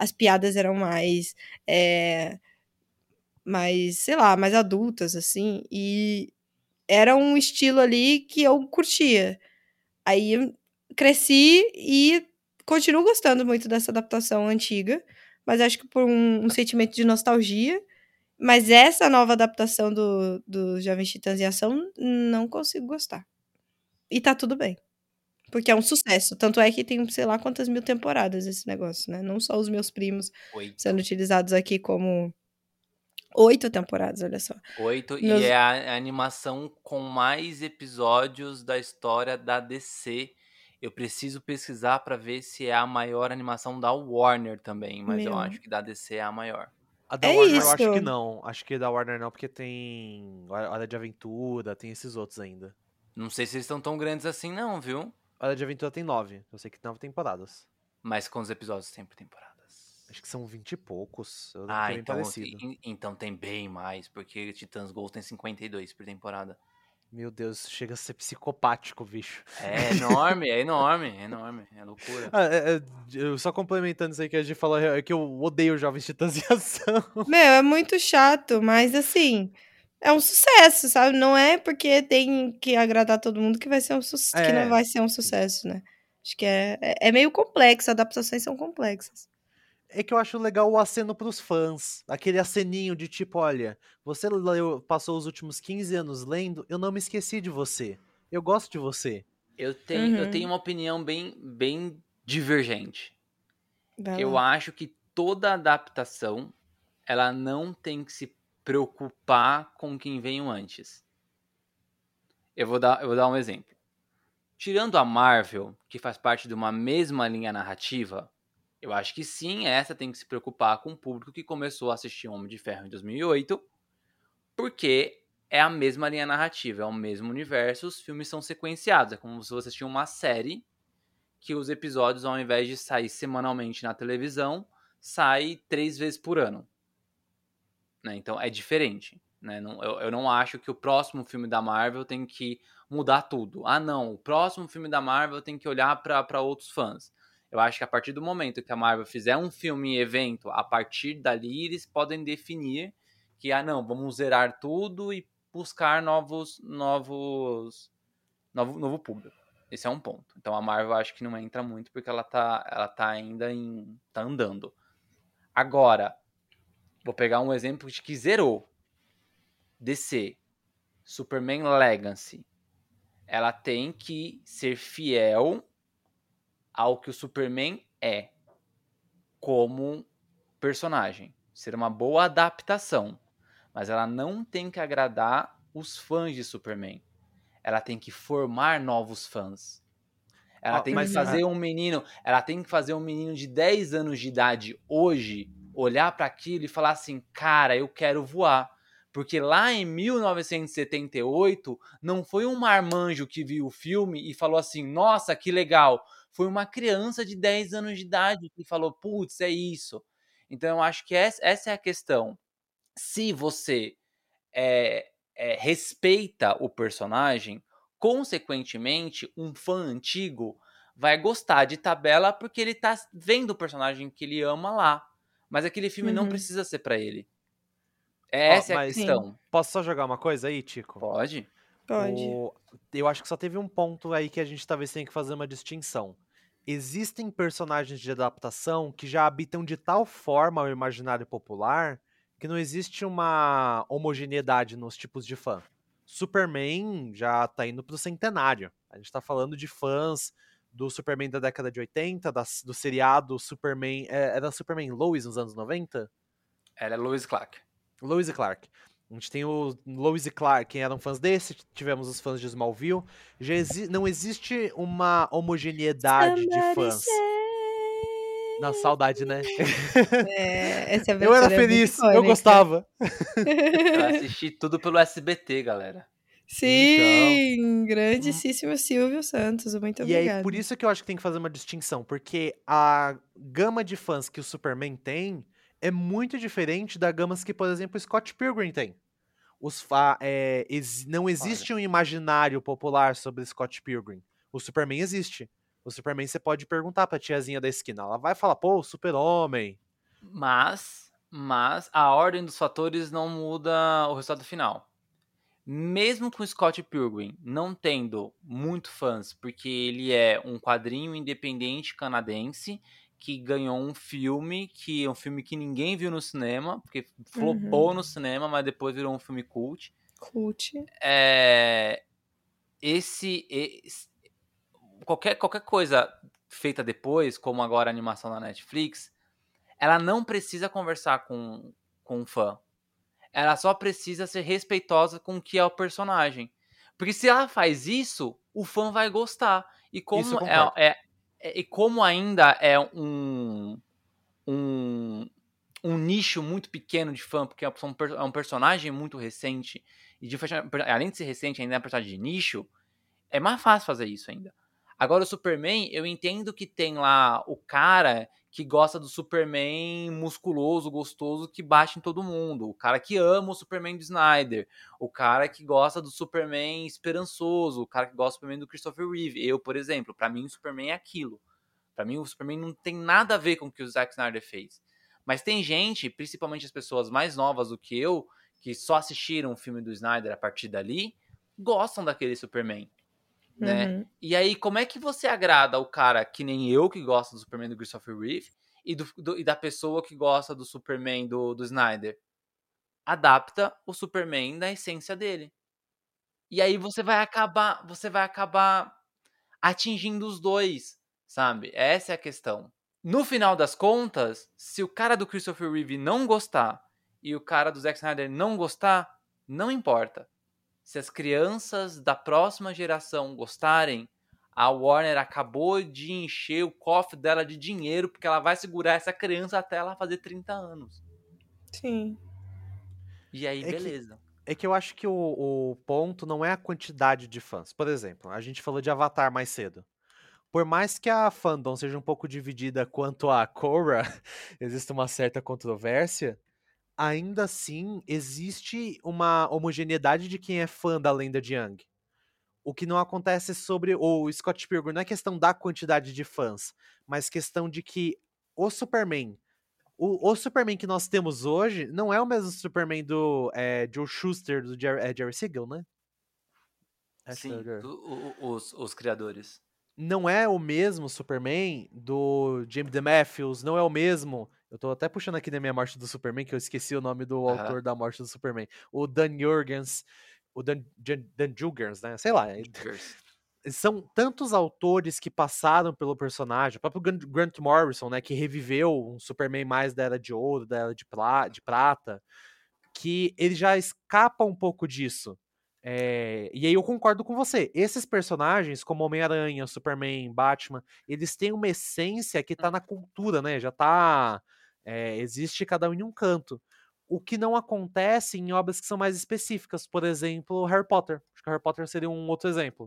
as piadas eram mais, é, mais, sei lá, mais adultas, assim, e era um estilo ali que eu curtia. Aí eu cresci e continuo gostando muito dessa adaptação antiga, mas acho que por um, um sentimento de nostalgia. Mas essa nova adaptação do, do Jovens Titãs em Ação, não consigo gostar. E tá tudo bem. Porque é um sucesso. Tanto é que tem, sei lá, quantas mil temporadas esse negócio, né? Não só os meus primos Oito. sendo utilizados aqui como oito temporadas, olha só. Oito, Meus- e é a, a animação com mais episódios da história da D C. Eu preciso pesquisar pra ver se é a maior animação da Warner também, mas eu Meu. acho que da D C é a maior. A da É Warner eu acho isso. que não. Acho que da Warner não, porque tem Hora de Aventura, tem esses outros ainda. Não sei se eles estão tão grandes assim não, viu? Hora de Aventura tem nove. Eu sei que tem nove temporadas. Mas com os episódios tem por temporadas. Acho que são vinte e poucos. Eu lembro Ah, que é bem então, parecido. e- então tem bem mais, porque Titãs Ghost tem cinquenta e dois por temporada. Meu Deus, chega a ser psicopático, bicho. É enorme, é enorme, é enorme, é loucura. Ah, é- é, eu só complementando isso aí que a gente falou, é que eu odeio Jovens Titãs em Ação. Meu, é muito chato, mas assim, é um sucesso, sabe? Não é porque tem que agradar todo mundo que vai ser um sucesso, que não É, vai ser um sucesso, né? Acho que é, é, é meio complexo, adaptações são complexas. É que eu acho legal o aceno pros fãs. Aquele aceninho de tipo, olha, você leu- passou os últimos quinze anos lendo, eu não me esqueci de você. Eu gosto de você. Eu tenho, eu Uhum. tenho uma opinião bem, bem divergente. Vai Eu lá. acho que toda adaptação, ela não tem que se preocupar com quem veio antes. Eu vou dar, eu vou dar um exemplo. Tirando a Marvel, que faz parte de uma mesma linha narrativa, eu acho que sim, essa tem que se preocupar com o público que começou a assistir Homem de Ferro em dois mil e oito, porque é a mesma linha narrativa, é o mesmo universo, os filmes são sequenciados. É como se você assistir uma série que os episódios, ao invés de sair semanalmente na televisão, sai três vezes por ano. Né? Então é diferente. Né? Não, eu, eu não acho que o próximo filme da Marvel tem que mudar tudo. Ah, não, o próximo filme da Marvel tem que olhar para outros fãs. Eu acho que a partir do momento que a Marvel fizer um filme evento, a partir dali eles podem definir que, ah, não, vamos zerar tudo e buscar novos, novos, novo, novo público. Esse é um ponto. Então a Marvel eu acho que não entra muito porque ela tá, ela tá ainda em, tá andando. Agora, vou pegar um exemplo de que zerou. D C, Superman Legacy. Ela tem que ser fiel ao que o Superman é como personagem. Ser uma boa adaptação. Mas ela não tem que agradar os fãs de Superman. Ela tem que formar novos fãs. Ela Ó, tem mas, que fazer um menino, ela tem que fazer um menino de dez anos de idade hoje olhar para aquilo e falar assim: "Cara, eu quero voar". Porque lá em mil novecentos e setenta e oito não foi um marmanjo que viu o filme e falou assim: "Nossa, que legal". Foi uma criança de dez anos de idade que falou: "Putz, é isso". Então eu acho que essa, essa é a questão. Se você é, é, respeita o personagem, consequentemente, um fã antigo vai gostar de Tabela porque ele tá vendo o personagem que ele ama lá. Mas aquele filme não Uhum. precisa ser pra ele. Ó, Essa é a mas questão. posso só jogar uma coisa aí, Tico? Pode? Pode. O- Eu acho que só teve um ponto aí que a gente talvez tenha que fazer uma distinção. Existem personagens de adaptação que já habitam de tal forma o imaginário popular que não existe uma homogeneidade nos tipos de fã. Superman já tá indo pro centenário. A gente tá falando de fãs do Superman da década de oitenta, das- do seriado Superman. é, Era Superman Lois nos anos noventa? Ela é Lois Clark. Lois e Clark. A gente tem o Lois e Clark, quem eram fãs desse, tivemos os fãs de Smallville. Já exi não existe uma homogeneidade de Somebody fãs. say- Na saudade, né? É, essa Eu era abertura é muito feliz, eu icônica. gostava. Eu assisti tudo pelo S B T, galera. Sim, grandíssimo Silvio Santos, muito E aí, obrigada. por isso que eu acho que tem que fazer uma distinção, porque a gama de fãs que o Superman tem é muito diferente da gama que, por exemplo, o Scott Pilgrim tem. Os fa é, ex não existe um imaginário popular sobre Scott Pilgrim. O Superman existe. O Superman você pode perguntar pra tiazinha da esquina. Ela vai falar, pô, Super-Homem. Mas, mas a ordem dos fatores não muda o resultado final. Mesmo com Scott Pilgrim não tendo muito fãs, porque ele é um quadrinho independente canadense que ganhou um filme, que é um filme que ninguém viu no cinema, porque flopou Uhum. no cinema, mas depois virou um filme cult. Cult. É, esse, esse- qualquer, qualquer coisa feita depois, como agora a animação na Netflix, ela não precisa conversar com, com um fã. Ela só precisa ser respeitosa com o que é o personagem. Porque se ela faz isso, o fã vai gostar. E Isso eu como, é, concordo. é- é- e como ainda é um, um, um nicho muito pequeno de fã, porque é um, per- é um personagem muito recente, e de, além de ser recente, ainda é um personagem de nicho, é mais fácil fazer isso ainda. Agora, o Superman, eu entendo que tem lá o cara que gosta do Superman musculoso, gostoso, que bate em todo mundo. O cara que ama o Superman do Snyder. O cara que gosta do Superman esperançoso. O cara que gosta do Superman do Christopher Reeve. Eu, por exemplo, pra mim o Superman é aquilo. Pra mim o Superman não tem nada a ver com o que o Zack Snyder fez. Mas tem gente, principalmente as pessoas mais novas do que eu, que só assistiram o filme do Snyder a partir dali, gostam daquele Superman, né? Uhum. E aí, como é que você agrada o cara que nem eu, que gosta do Superman do Christopher Reeve, e, do, do- e da pessoa que gosta do Superman do, do Snyder? Adapta o Superman da essência dele. E aí você vai acabar, você vai acabar atingindo os dois, sabe? Essa é a questão. No final das contas, se o cara do Christopher Reeve não gostar e o cara do Zack Snyder não gostar, não importa. Se as crianças da próxima geração gostarem, a Warner acabou de encher o cofre dela de dinheiro, porque ela vai segurar essa criança até ela fazer trinta anos. Sim. E aí, É que, beleza. é que eu acho que o, o ponto não é a quantidade de fãs. Por exemplo, a gente falou de Avatar mais cedo. Por mais que a fandom seja um pouco dividida quanto a Korra, existe uma certa controvérsia, ainda assim existe uma homogeneidade de quem é fã da lenda de Aang. O que não acontece sobre o Scott Pilgrim não é questão da quantidade de fãs, mas questão de que o Superman, o, o Superman que nós temos hoje, não é o mesmo Superman do é, Joe Shuster, do Jerry, é, Jerry Siegel, né? Acho que é o Sim, Jerry. o- o- os, os criadores. Não é o mesmo Superman do James D. Matthews, não é o mesmo. Eu tô até puxando aqui na minha morte do Superman, que eu esqueci o nome do Aham. autor da morte do Superman. O Dan Jurgens, o Dan, Dan, Dan Jurgens, né? Sei lá. Jokers. São tantos autores que passaram pelo personagem, o próprio Grant- Grant Morrison, né, que reviveu um Superman mais da Era de Ouro, da Era de, pla- de Prata, que ele já escapa um pouco disso. É, e aí eu concordo com você. Esses personagens, como Homem-Aranha, Superman, Batman, eles têm uma essência que tá na cultura, né? Já tá. É, existe cada um em um canto. O que não acontece em obras que são mais específicas, por exemplo, Harry Potter. Acho que Harry Potter seria um outro exemplo.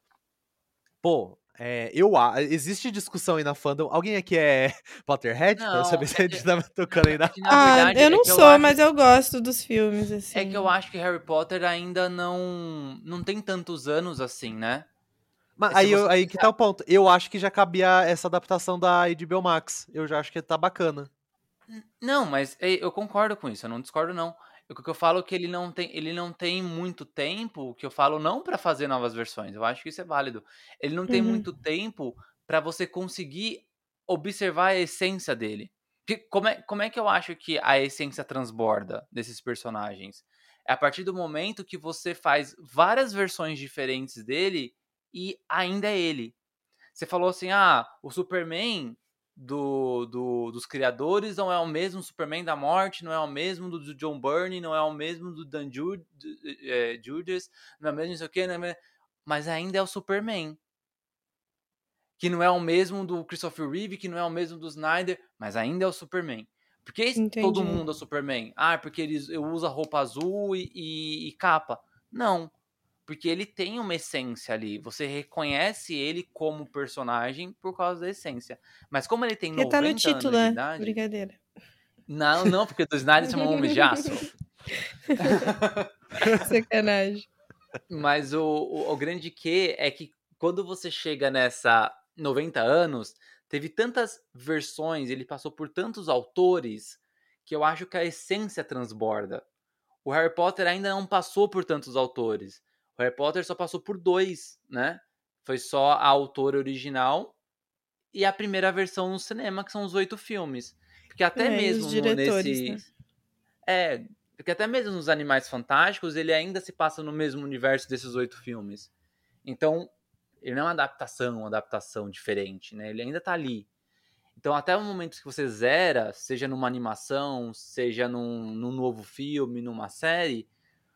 Pô, é, eu a- existe discussão aí na fandom. Alguém aqui é Potterhead? Pra eu Não, saber se é a que, gente tá na, tocando aí é na. que na Ah, verdade eu é não que eu sou, acho mas eu gosto dos filmes, é que eu assim. acho que Harry Potter ainda não não tem tantos anos assim, né? Mas É, Se aí, eu- você aí que tá o ponto. Eu acho que já cabia essa adaptação da H B O Max. Eu já acho que tá bacana. Não, mas é, eu concordo com isso, eu não discordo não. O que eu falo é que ele não tem, ele não tem muito tempo, o que eu falo não pra fazer novas versões, eu acho que isso é válido. Ele não tem Uhum. muito tempo pra você conseguir observar a essência dele. Porque como é, como é que eu acho que a essência transborda desses personagens? É a partir do momento que você faz várias versões diferentes dele e ainda é ele. Você falou assim: ah, o Superman do, do- dos criadores não é o mesmo Superman da morte, não é o mesmo do, do John Byrne, não é o mesmo do Dan Ju- é, Judas, não é o mesmo não sei o quê, não é o mesmo- mas ainda é o Superman. Que não é o mesmo do Christopher Reeve, que não é o mesmo do Snyder, mas ainda é o Superman. Por que todo Entendi. mundo é o Superman? Ah, porque ele usa roupa azul e, e- e capa. Não, porque ele tem uma essência ali. Você reconhece ele como personagem por causa da essência. Mas como ele tem Porque tá no noventa título, anos de né? idade. Brincadeira. Não, não, porque do Snyder chama Homem de Aço. Sacanagem. Mas o, o, o grande que é que quando você chega nessa noventa anos, teve tantas versões, ele passou por tantos autores, que eu acho que a essência transborda. O Harry Potter ainda não passou por tantos autores. O Harry Potter só passou por dois, né? Foi só a autora original e a primeira versão no cinema, que são os oito filmes. Porque até É, e os mesmo no, diretores, nesse... né? É, porque até mesmo nos Animais Fantásticos, ele ainda se passa no mesmo universo desses oito filmes. Então, ele não é uma adaptação, uma adaptação diferente, né? Ele ainda tá ali. Então, até o momento que você zera, seja numa animação, seja num, num novo filme, numa série,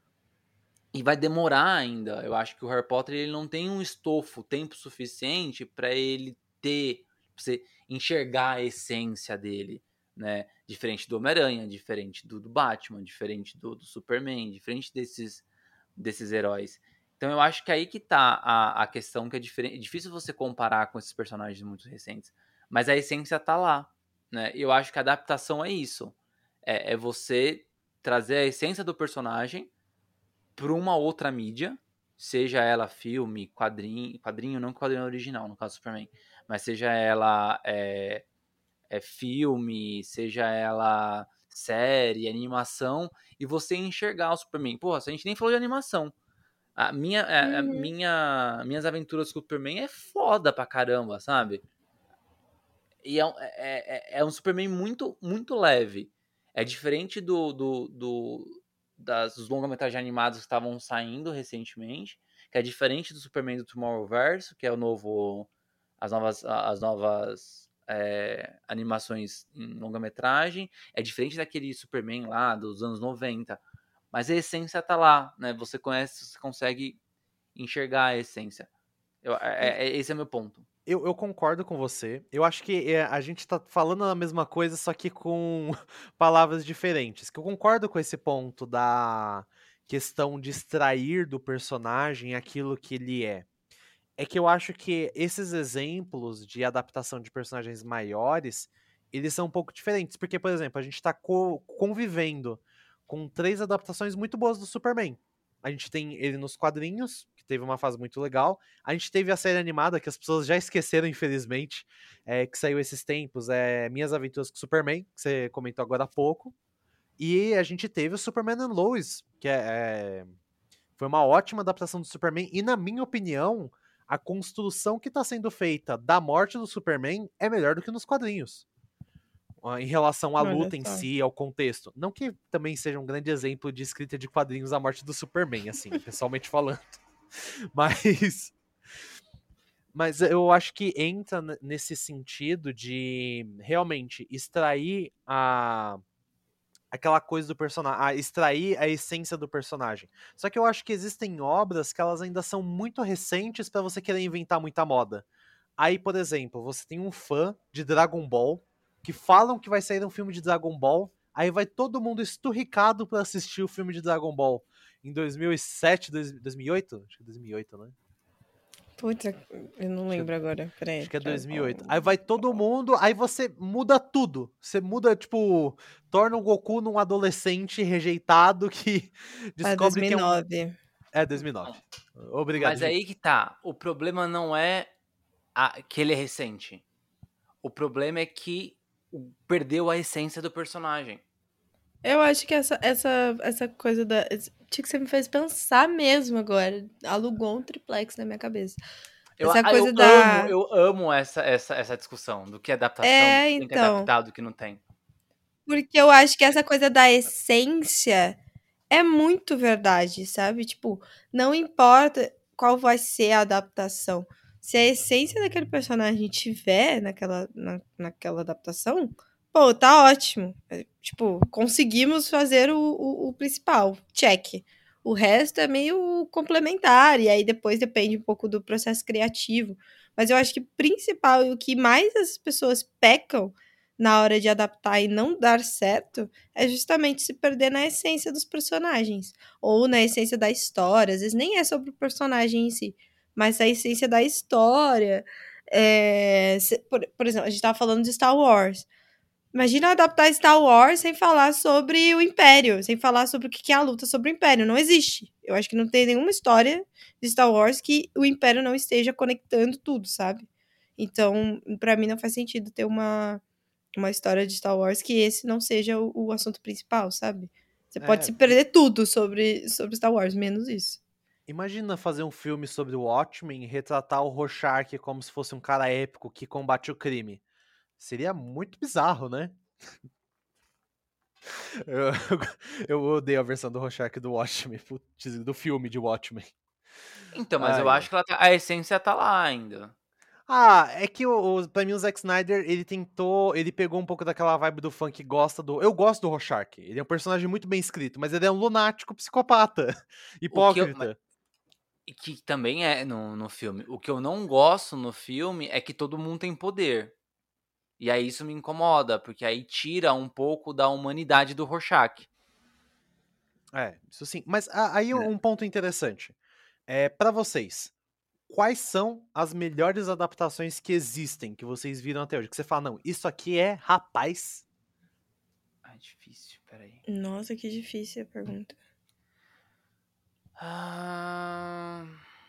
e vai demorar ainda. Eu acho que o Harry Potter ele não tem um estofo, tempo suficiente para ele ter, pra você enxergar a essência dele, né? Diferente do Homem-Aranha, diferente do, do Batman, diferente do, do Superman, diferente desses, desses heróis. Então eu acho que aí que tá a, a questão, que é, diferente, é difícil você comparar com esses personagens muito recentes. Mas a essência tá lá, né? E eu acho que a adaptação é isso. É, é você trazer a essência do personagem para uma outra mídia, seja ela filme, quadrinho, quadrinho não quadrinho original, no caso do Superman, mas seja ela é, é filme, seja ela série, animação, e você enxergar o Superman. Porra, a gente nem falou de animação. A minha, a, a Uhum. minha, minhas aventuras com o Superman é foda pra caramba, sabe? E é, um- é, é, é um Superman muito, muito leve. É diferente do, do, do das, dos longa-metragens animados que estavam saindo recentemente, que é diferente do Superman do Tomorrowverse, que é o novo, as novas, as novas é, animações em longa-metragem. É diferente daquele Superman lá dos anos noventa. Mas a essência tá lá, né? Você conhece, você consegue enxergar a essência. Eu, é, é, esse é meu ponto. Eu, eu concordo com você. Eu acho que é, a gente tá falando a mesma coisa, só que com palavras diferentes. Que eu concordo com esse ponto da questão de extrair do personagem aquilo que ele é. É que eu acho que esses exemplos de adaptação de personagens maiores, eles são um pouco diferentes. Porque, por exemplo, a gente tá co- convivendo com três adaptações muito boas do Superman. A gente tem ele nos quadrinhos, que teve uma fase muito legal. A gente teve a série animada, que as pessoas já esqueceram, infelizmente, é, que saiu esses tempos, é Minhas Aventuras com Superman, que você comentou agora há pouco. E a gente teve o Superman and Lois, que é, é, foi uma ótima adaptação do Superman. E, na minha opinião, a construção que está sendo feita da morte do Superman é melhor do que nos quadrinhos. Em relação à Olha luta em só. si, ao contexto. Não que também seja um grande exemplo de escrita de quadrinhos a morte do Superman, assim, pessoalmente falando. Mas. Mas eu acho que entra nesse sentido de realmente extrair a. Aquela coisa do personagem, a extrair a essência do personagem. Só que eu acho que existem obras que elas ainda são muito recentes para você querer inventar muita moda. Aí, por exemplo, você tem um fã de Dragon Ball que falam que vai sair um filme de Dragon Ball, aí vai todo mundo esturricado pra assistir o filme de Dragon Ball em dois mil e sete, dois mil e oito? Acho que é dois mil e oito, né? Puta, eu não Acho que, lembro agora. Peraí. acho que é dois mil e oito. Dragon Aí vai todo Ball. mundo, aí você muda tudo. Você muda, tipo, torna o Goku num adolescente rejeitado que Ah, descobre que é um... dois mil e nove. É, dois mil e nove. Obrigado, Mas gente. aí que tá. O problema não é a- que ele é recente. O problema é que o- perdeu a essência do personagem. Eu acho que essa, essa, essa coisa da. esse- Tinha que você me fez pensar mesmo agora. Alugou um triplex na minha cabeça. Eu, Essa ah, eu coisa amo, da. eu amo essa, essa, essa discussão do que é adaptação, do É, que tem que então. adaptar, do que não tem. Porque eu acho que essa coisa da essência é muito verdade, sabe? Tipo, não importa qual vai ser a adaptação. Se a essência daquele personagem tiver naquela, na, naquela adaptação, pô, tá ótimo. É, tipo, conseguimos fazer o, o, o principal, check. O resto é meio complementar, e aí depois depende um pouco do processo criativo. Mas eu acho que o principal e o que mais as pessoas pecam na hora de adaptar e não dar certo é justamente se perder na essência dos personagens ou na essência da história. Às vezes nem é sobre o personagem em si, mas a essência da história. É, se- por, por exemplo, a gente tava falando de Star Wars. Imagina adaptar Star Wars sem falar sobre o Império, sem falar sobre o que é a luta sobre o Império. Não existe. Eu acho que não tem nenhuma história de Star Wars que o Império não esteja conectando tudo, sabe? Então, pra mim não faz sentido ter uma, uma história de Star Wars que esse não seja o, o assunto principal, sabe? Você pode É, se perder tudo sobre, sobre Star Wars, menos isso. imagina fazer um filme sobre o Watchmen e retratar o Rorschach como se fosse um cara épico que combate o crime. Seria muito bizarro, né? Eu, eu odeio a versão do Rorschach do Watchmen, putz, do filme de Watchmen. Então, mas eu Ai, ai. acho que ela tá- a essência tá lá ainda. Ah, é que o, o, pra mim o Zack Snyder, ele tentou, ele pegou um pouco daquela vibe do fã que gosta do... Eu gosto do Rorschach, ele é um personagem muito bem escrito, mas ele é um lunático psicopata, O que eu, mas- hipócrita. e que também é no, no filme. O que eu não gosto no filme é que todo mundo tem poder. E aí isso me incomoda, porque aí tira um pouco da humanidade do Rorschach. É, isso sim. Mas a- aí É. um ponto interessante. É, para vocês, quais são as melhores adaptações que existem, que vocês viram até hoje? Que você fala, não, isso aqui é rapaz. Ai, difícil, peraí. Nossa, que difícil a pergunta. Ah...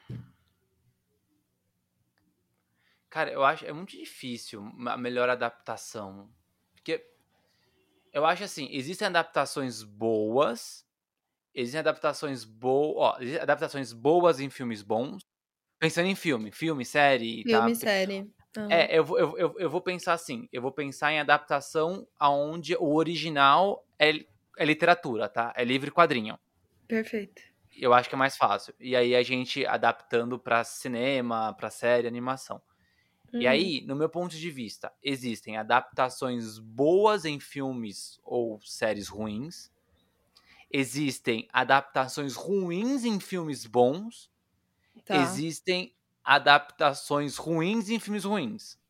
Cara, eu acho é muito difícil a melhor adaptação. Porque eu acho assim, existem adaptações boas, existem adaptações boas, ó, existem adaptações boas em filmes bons. Pensando em filme, filme, série, tá? Filme, série. Aham. É, eu, vou- eu, eu, eu vou pensar assim, eu vou pensar em adaptação aonde o original é, é literatura, tá? É livre quadrinho. Perfeito. Eu acho que é mais fácil. E aí a gente adaptando pra cinema, pra série, animação. E Uhum. aí, no meu ponto de vista, existem adaptações boas em filmes ou séries ruins. Existem adaptações ruins em filmes bons. Tá. Existem adaptações ruins em filmes ruins.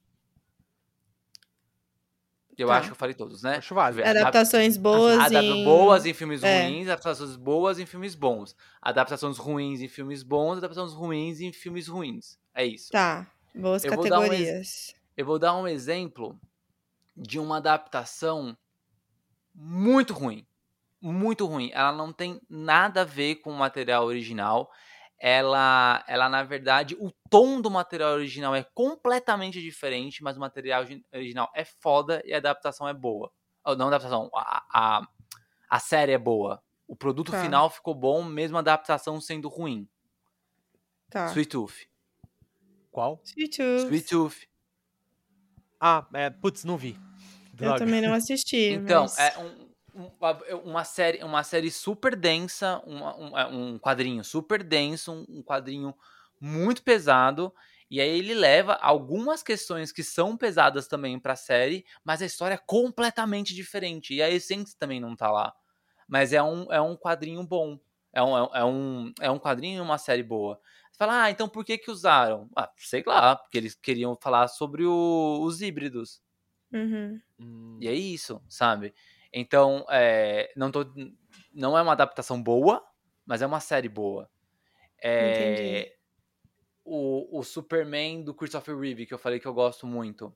Eu Tá. acho que eu falei todos, né? Acho válido. Deixa eu ver. Adap- Adaptações boas Adaptações em... boas em filmes É. ruins, adaptações boas em filmes bons. Adaptações ruins em filmes bons, adaptações ruins em filmes ruins. É isso. Tá. Boas Eu vou dar um ex- categorias. Eu vou dar um exemplo de uma adaptação muito ruim. Muito ruim. Ela não tem nada a ver com o material original. Ela, ela, na verdade, o tom do material original é completamente diferente, mas o material origi- original é foda e a adaptação é boa. Ou, não a adaptação, a, a, a série é boa. O produto Tá. final ficou bom, mesmo a adaptação sendo ruim. Tá. Sweet Tooth. Qual? Sweet Tooth. Sweet Tooth. Ah, é, putz, não vi. Eu Droga. também não assisti, Então, mas... é um, um- uma, série, uma série super densa, uma- um, é um quadrinho super denso, um, um quadrinho muito pesado. E aí ele leva algumas questões que são pesadas também pra série, mas a história é completamente diferente. E a essência também não tá lá. Mas é um, é um quadrinho bom. É um, é um, é um quadrinho e uma série boa. Você fala, ah, então por que que usaram? Ah, sei lá, porque eles queriam falar sobre o- os híbridos. Uhum. Hum, E é isso, sabe? Então, é, não, tô, não é uma adaptação boa, mas é uma série boa. Entendi. É, o, o Superman do Christopher Reeve, que eu falei que eu gosto muito,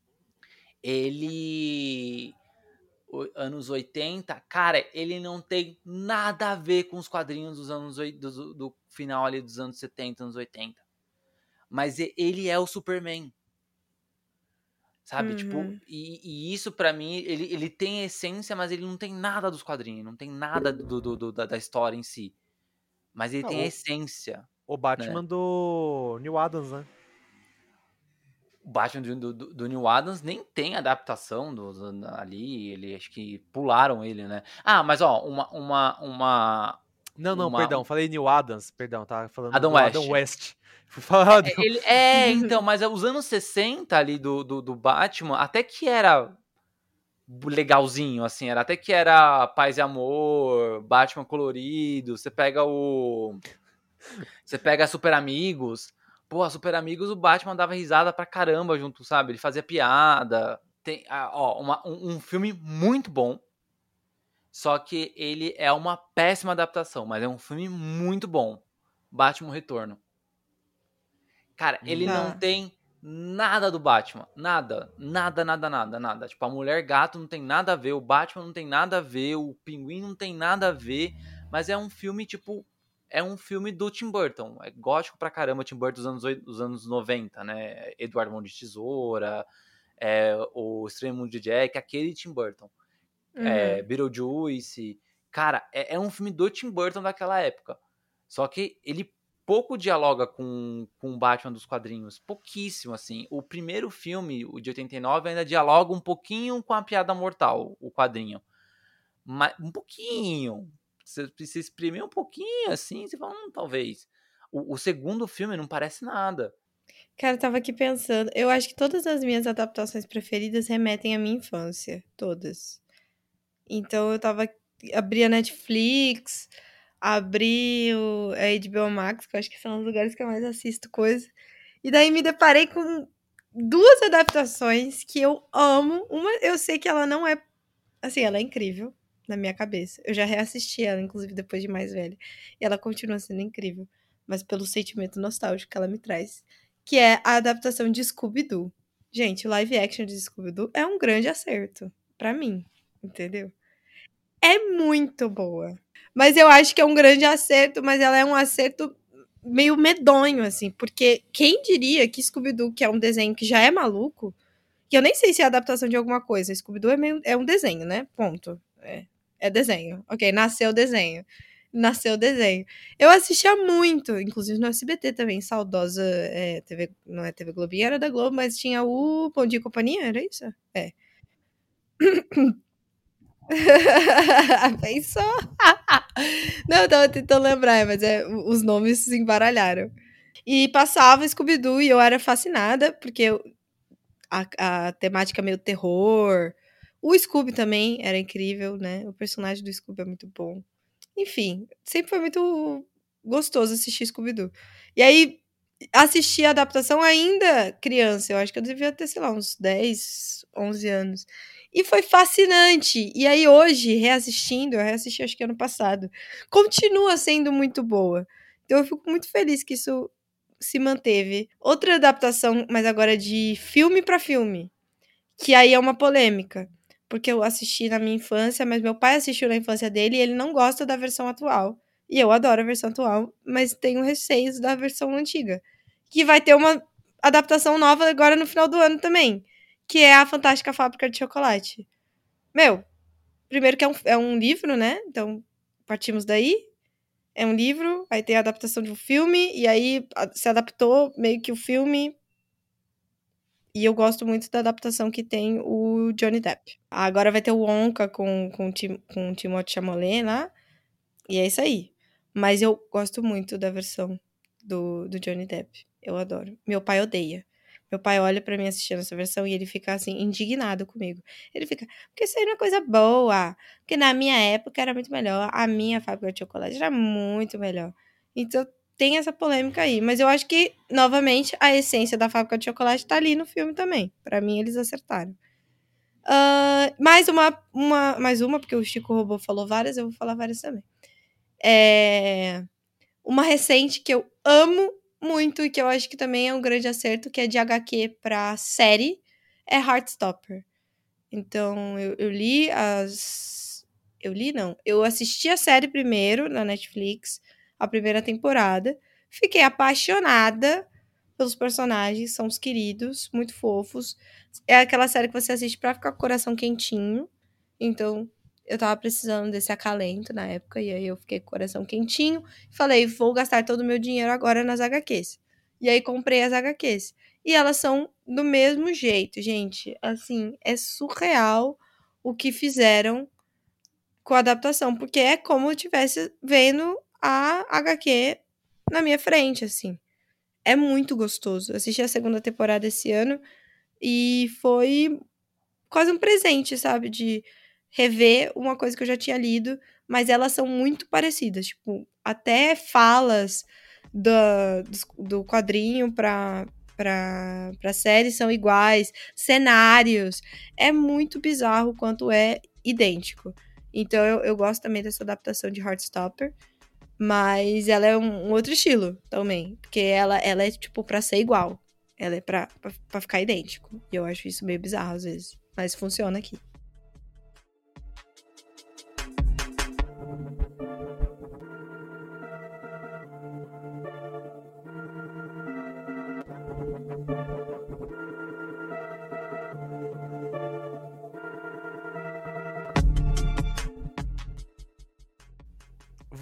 ele... o- anos oitenta, cara, ele não tem nada a ver com os quadrinhos dos anos oi- do, do final ali dos anos setenta, anos oitenta. Mas e- ele é o Superman. Sabe, tipo, Uhum. e, e isso pra mim, ele, ele tem essência, mas ele não tem nada dos quadrinhos, não tem nada do, do- do- da, da história em si. Mas ele Ah, tem a o- essência, o né? Batman do New Adams, né? O Batman do, do, do New Adams nem tem adaptação do, do- ali, ele acho que pularam ele, né? Ah, mas ó, uma, uma, uma, Não, não, uma perdão, falei New Adams, perdão, tava falando Adam do Adam West. West. Fui falar É, do... ele, é, então, mas os anos sessenta ali do, do, do Batman, até que era legalzinho, assim, era até que era paz e amor, Batman colorido, você pega o... Você pega Super Amigos, pô, Super Amigos o Batman dava risada pra caramba junto, sabe? Ele fazia piada. Tem, ah, ó, uma, um, um filme muito bom, só que ele é uma péssima adaptação, mas é um filme muito bom. Batman Retorno. Cara, ele não Tá. tem nada do Batman. Nada. Nada, nada, nada, nada. Tipo, a Mulher Gato não tem nada a ver, o Batman não tem nada a ver, o Pinguim não tem nada a ver, mas é um filme, tipo, é um filme do Tim Burton. É gótico pra caramba, Tim Burton dos anos, dos anos noventa, né? Eduardo Mão de Tesoura, é, o Estranho Mundo de Jack, aquele Tim Burton. Uhum. É, Beetlejuice. Cara, é, é um filme do Tim Burton daquela época. Só que ele pouco dialoga com, com o Batman dos quadrinhos. Pouquíssimo, assim. O primeiro filme, o de oitenta e nove, ainda dialoga um pouquinho com a Piada Mortal, o quadrinho. Mas, um pouquinho. Você precisa exprimir um pouquinho, assim, você fala, hum, talvez. O, o segundo filme não parece nada. Cara, eu tava aqui pensando. Eu acho que todas as minhas adaptações preferidas remetem à minha infância. Todas. Então eu tava. Abri a Netflix, abri o, a H B O Max, que eu acho que são os lugares que eu mais assisto coisa. E daí me deparei com duas adaptações que eu amo. Uma, eu sei que ela não é. Assim, ela é incrível na minha cabeça. Eu já reassisti ela, inclusive, depois de mais velha. E ela continua sendo incrível. Mas pelo sentimento nostálgico que ela me traz. Que é a adaptação de Scooby-Doo. Gente, o live action de Scooby-Doo é um grande acerto. Pra mim. Entendeu? É muito boa. Mas eu acho que é um grande acerto, mas ela é um acerto meio medonho, assim. Porque quem diria que Scooby-Doo, que é um desenho que já é maluco, que eu nem sei se é adaptação de alguma coisa. Scooby-Doo é, meio, é um desenho, né? Ponto. É, é desenho. Ok, nasceu desenho. Nasceu desenho. Eu assistia muito, inclusive no S B T também, saudosa é, T V, não é T V Globinho, era da Globo, mas tinha o Bom Dia e Companhia, era isso? É. Pensou? Não, eu tava tentando lembrar, mas é, os nomes se embaralharam. E passava Scooby-Doo e eu era fascinada, porque eu, a, a temática meio terror. O Scooby também era incrível, né? O personagem do Scooby é muito bom. Enfim, sempre foi muito gostoso assistir Scooby-Doo. E aí, assisti a adaptação ainda criança. Eu acho que eu devia ter, sei lá, uns dez, onze anos. E foi fascinante. E aí, hoje, reassistindo, eu reassisti acho que ano passado, continua sendo muito boa. Então, eu fico muito feliz que isso se manteve. Outra adaptação, mas agora de filme para filme, que aí é uma polêmica, porque eu assisti na minha infância, mas meu pai assistiu na infância dele e ele não gosta da versão atual. E eu adoro a versão atual, mas tenho receios da versão antiga, que vai ter uma adaptação nova agora no final do ano também, que é a Fantástica Fábrica de Chocolate. Meu, primeiro que é um, é um livro, né? Então, partimos daí. É um livro, aí tem a adaptação de um filme, e aí se adaptou meio que o filme. E eu gosto muito da adaptação que tem o Johnny Depp. Agora vai ter o Wonka com, com, Tim, com o Timothée Chalamet lá. E é isso aí. Mas eu gosto muito da versão do, do Johnny Depp. Eu adoro. Meu pai odeia. Meu pai olha pra mim assistindo essa versão e ele fica, assim, indignado comigo. Ele fica, porque isso aí não é coisa boa. Porque na minha época era muito melhor. A minha fábrica de chocolate era muito melhor. Então, tem essa polêmica aí. Mas eu acho que, novamente, a essência da fábrica de chocolate tá ali no filme também. Pra mim, eles acertaram. Uh, mais uma, uma, mais uma, porque o Chico Robô falou várias, eu vou falar várias também. É... Uma recente que eu amo muito e que eu acho que também é um grande acerto, que é de agá quê pra série, é Heartstopper. Então, eu, eu li as... Eu li, não. Eu assisti a série primeiro, na Netflix, a primeira temporada. Fiquei apaixonada pelos personagens, são os queridos, muito fofos. É aquela série que você assiste pra ficar com o coração quentinho. Então, eu tava precisando desse acalento na época, e aí eu fiquei com o coração quentinho. Falei, vou gastar todo o meu dinheiro agora nas agá quês. E aí comprei as agá quês. E elas são do mesmo jeito, gente. Assim, é surreal o que fizeram com a adaptação, porque é como eu estivesse vendo a agá quê na minha frente, assim. É muito gostoso. Eu assisti a segunda temporada esse ano e foi quase um presente, sabe? De rever uma coisa que eu já tinha lido, mas elas são muito parecidas. Tipo, até falas do, do quadrinho pra, pra, pra série são iguais, cenários. É muito bizarro o quanto é idêntico. Então eu, eu gosto também dessa adaptação de Heartstopper, mas ela é um, um outro estilo também, porque ela, ela é tipo pra ser igual. Ela é pra, pra, pra ficar idêntico. E eu acho isso meio bizarro às vezes. Mas funciona aqui.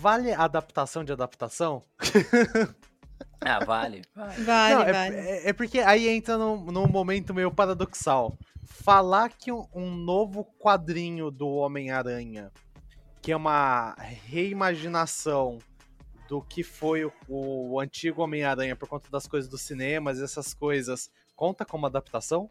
vale a adaptação de adaptação? Ah, vale. vale. Vale, Não, é, vale. é- é porque aí entra num, num momento meio paradoxal. Falar que um, um novo quadrinho do Homem-Aranha, que é uma reimaginação do que foi o, o antigo Homem-Aranha por conta das coisas dos cinemas e essas coisas, conta como adaptação?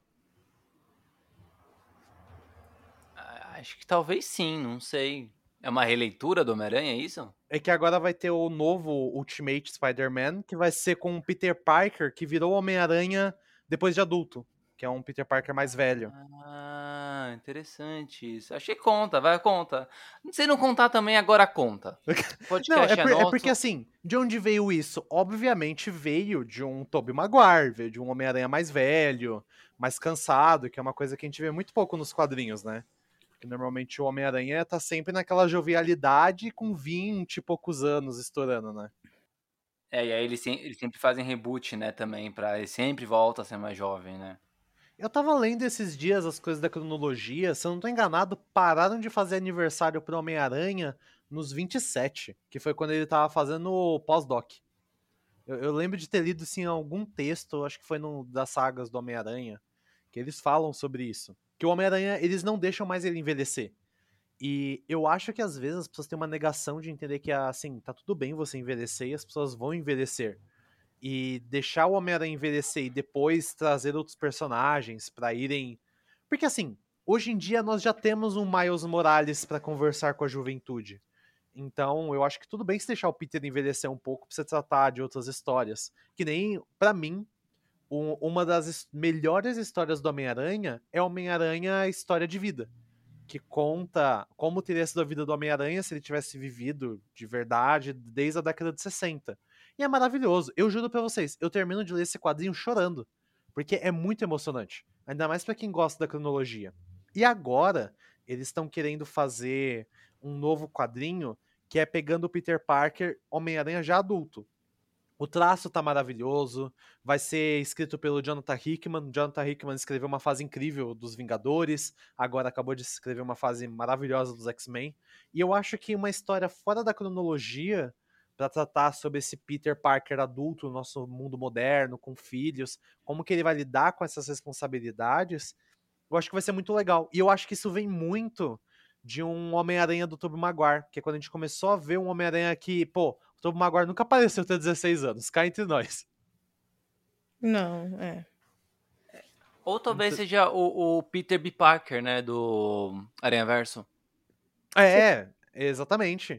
Ah, Acho que talvez sim, não sei. É uma releitura do Homem-Aranha, é isso? É que agora vai ter o novo Ultimate Spider-Man, que vai ser com o Peter Parker, que virou Homem-Aranha depois de adulto, que é um Peter Parker mais velho. Ah, interessante isso. Achei que conta, vai, conta. Se não contar também, agora conta. Não, Podcast é, por- é nosso. porque assim, de onde veio isso? Obviamente veio de um Tobey Maguire, veio de um Homem-Aranha mais velho, mais cansado, que é uma coisa que a gente vê muito pouco nos quadrinhos, né? Porque normalmente o Homem-Aranha tá sempre naquela jovialidade com vinte e poucos anos estourando, né? É, e aí eles, sem- eles sempre fazem reboot, né, também, pra ele sempre volta a ser mais jovem, né? Eu tava lendo esses dias as coisas da cronologia, se eu não tô enganado, pararam de fazer aniversário pro Homem-Aranha nos vinte e sete, que foi quando ele tava fazendo o pós-doc. Eu, eu lembro de ter lido assim, algum texto, acho que foi no das sagas do Homem-Aranha, que eles falam sobre isso. Que o Homem-Aranha, eles não deixam mais ele envelhecer. E eu acho que às vezes as pessoas têm uma negação de entender que, assim, tá tudo bem você envelhecer e as pessoas vão envelhecer. E deixar o Homem-Aranha envelhecer e depois trazer outros personagens pra irem. Porque, assim, hoje em dia nós já temos um Miles Morales pra conversar com a juventude. Então, eu acho que tudo bem se deixar o Peter envelhecer um pouco pra você tratar de outras histórias. Que nem, pra mim, um- uma das his- melhores histórias do Homem-Aranha é Homem-Aranha História de Vida. Que conta como teria sido a vida do Homem-Aranha se ele tivesse vivido de verdade desde a década de sessenta. E é maravilhoso. Eu juro pra vocês, eu termino de ler esse quadrinho chorando. Porque é muito emocionante. Ainda mais pra quem gosta da cronologia. E agora, eles estão querendo fazer um novo quadrinho que é pegando o Peter Parker, Homem-Aranha já adulto. O traço tá maravilhoso, vai ser escrito pelo Jonathan Hickman. Jonathan Hickman escreveu uma fase incrível dos Vingadores, agora acabou de escrever uma fase maravilhosa dos X-Men. E eu acho que uma história fora da cronologia, pra tratar sobre esse Peter Parker adulto no nosso mundo moderno, com filhos, como que ele vai lidar com essas responsabilidades, eu acho que vai ser muito legal. E eu acho que isso vem muito de um Homem-Aranha do Tobey Maguire, que é quando a gente começou a ver um Homem-Aranha que, pô, o Tobey Maguire nunca apareceu ter dezesseis anos, cá entre nós. Não, é. Ou talvez Ent- seja o, o Peter B. Parker, né, do Aranha Verso. É, exatamente.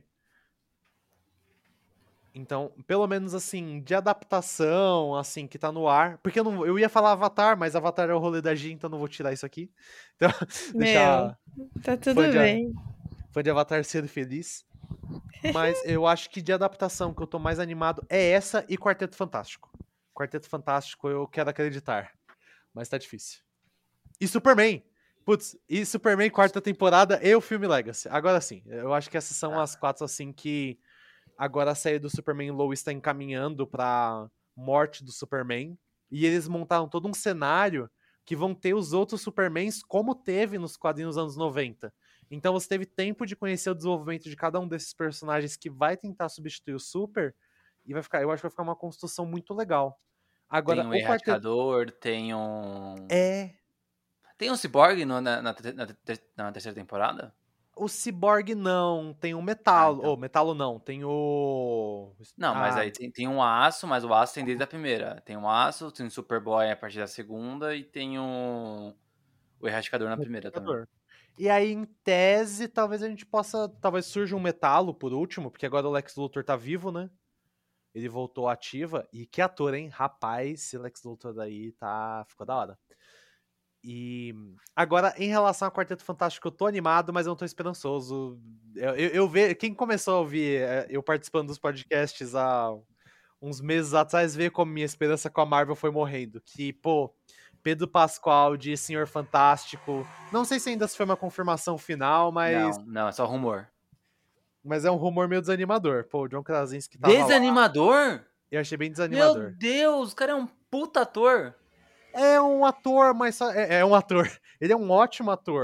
Então, pelo menos assim, de adaptação, assim, que tá no ar. Porque eu, não, eu ia falar Avatar, mas Avatar é o rolê da G, então não vou tirar isso aqui. Então, Meu, deixar tá tudo fã de, bem. fã de Avatar ser feliz. Mas eu acho que de adaptação que eu tô mais animado é essa e Quarteto Fantástico. Quarteto Fantástico eu quero acreditar. Mas tá difícil. E Superman. Putz, e Superman quarta temporada e o filme Legacy. Agora sim, eu acho que essas são Ah. as quatro assim que agora a série do Superman Lois está encaminhando pra morte do Superman. E eles montaram todo um cenário que vão ter os outros Supermans como teve nos quadrinhos dos anos noventa. Então você teve tempo de conhecer o desenvolvimento de cada um desses personagens que vai tentar substituir o Super. E vai ficar, eu acho que vai ficar uma construção muito legal. Agora, Tem um o quarteto. Erradicador, tem um... É. Tem um Cyborg no- na, na, te- na te- na terceira temporada? O Cyborg não, tem o Ah, Metalo. então. Ou, Metalo não, tem o. Não, mas Ah, aí tem, tem um Aço, mas o Aço tem desde a primeira. Tem um Aço, tem o Superboy a partir da segunda e tem um, o Erradicador na primeira também. Jogador. E aí, em tese, talvez a gente possa. Talvez surja um Metalo por último, porque agora o Lex Luthor tá vivo, né? Ele voltou ativa. E que ator, hein? Rapaz, esse Lex Luthor daí tá. Ficou da hora. E agora, em relação ao Quarteto Fantástico, eu tô animado, mas eu não tô esperançoso. Eu, eu, eu ve... Quem começou a ouvir é, eu participando dos podcasts há uns meses atrás, vê como minha esperança com a Marvel foi morrendo. Que, pô, Pedro Pascal de Senhor Fantástico. Não sei se ainda foi uma confirmação final, mas, Não, não, é só rumor. mas é um rumor meio desanimador. Pô, o John Krasinski tava lá. Desanimador? Eu achei bem Meu desanimador. Deus, o cara é um puta ator. É um ator, mas só, é, é um ator. Ele é um ótimo ator.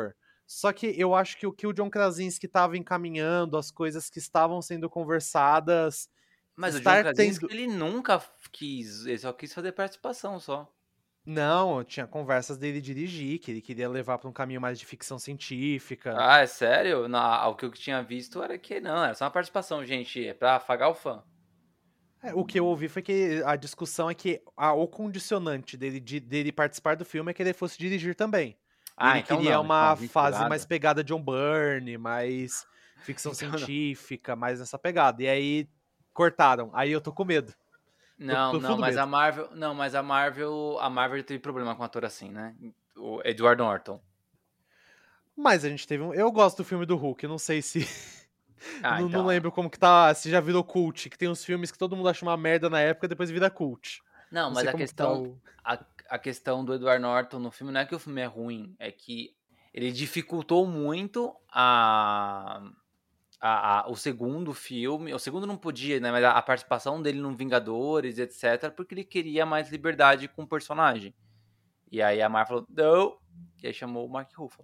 Só que eu acho que o que o John Krasinski estava encaminhando, as coisas que estavam sendo conversadas, Mas o John estar Krasinski, tendo... ele nunca quis, ele só quis fazer participação só. Não, tinha conversas dele dirigir, que ele queria levar para um caminho mais de ficção científica. Ah, é sério? Não, o que eu tinha visto era que não, era só uma participação, gente, é pra afagar o fã. É, o que eu ouvi foi que a discussão é que a, o condicionante dele, de, dele participar do filme é que ele fosse dirigir também. E Ah, ele então queria não, então a uma gente fase mais furada. pegada John Byrne, mais ficção Então não. científica, mais nessa pegada. E aí cortaram. Aí eu tô com medo. Tô com Não, tô não, full mas a medo. Marvel, não, mas a Marvel, a Marvel teve problema com o ator assim, né? O Edward Norton. Mas a gente teve um. Eu gosto do filme do Hulk, eu não sei se. Eu Ah, não, não então. lembro como que tá. Se já virou cult, que tem uns filmes que todo mundo acha uma merda na época, depois vira cult. Não, Não mas sei a como que tá questão, o. a, a questão do Edward Norton no filme não é que o filme é ruim, é que ele dificultou muito a, a, a- o segundo filme. O segundo não podia, né? Mas a, a participação dele no Vingadores, etcétera, porque ele queria mais liberdade com o personagem. E aí a Marvel falou, não, e aí chamou o Mark Ruffalo.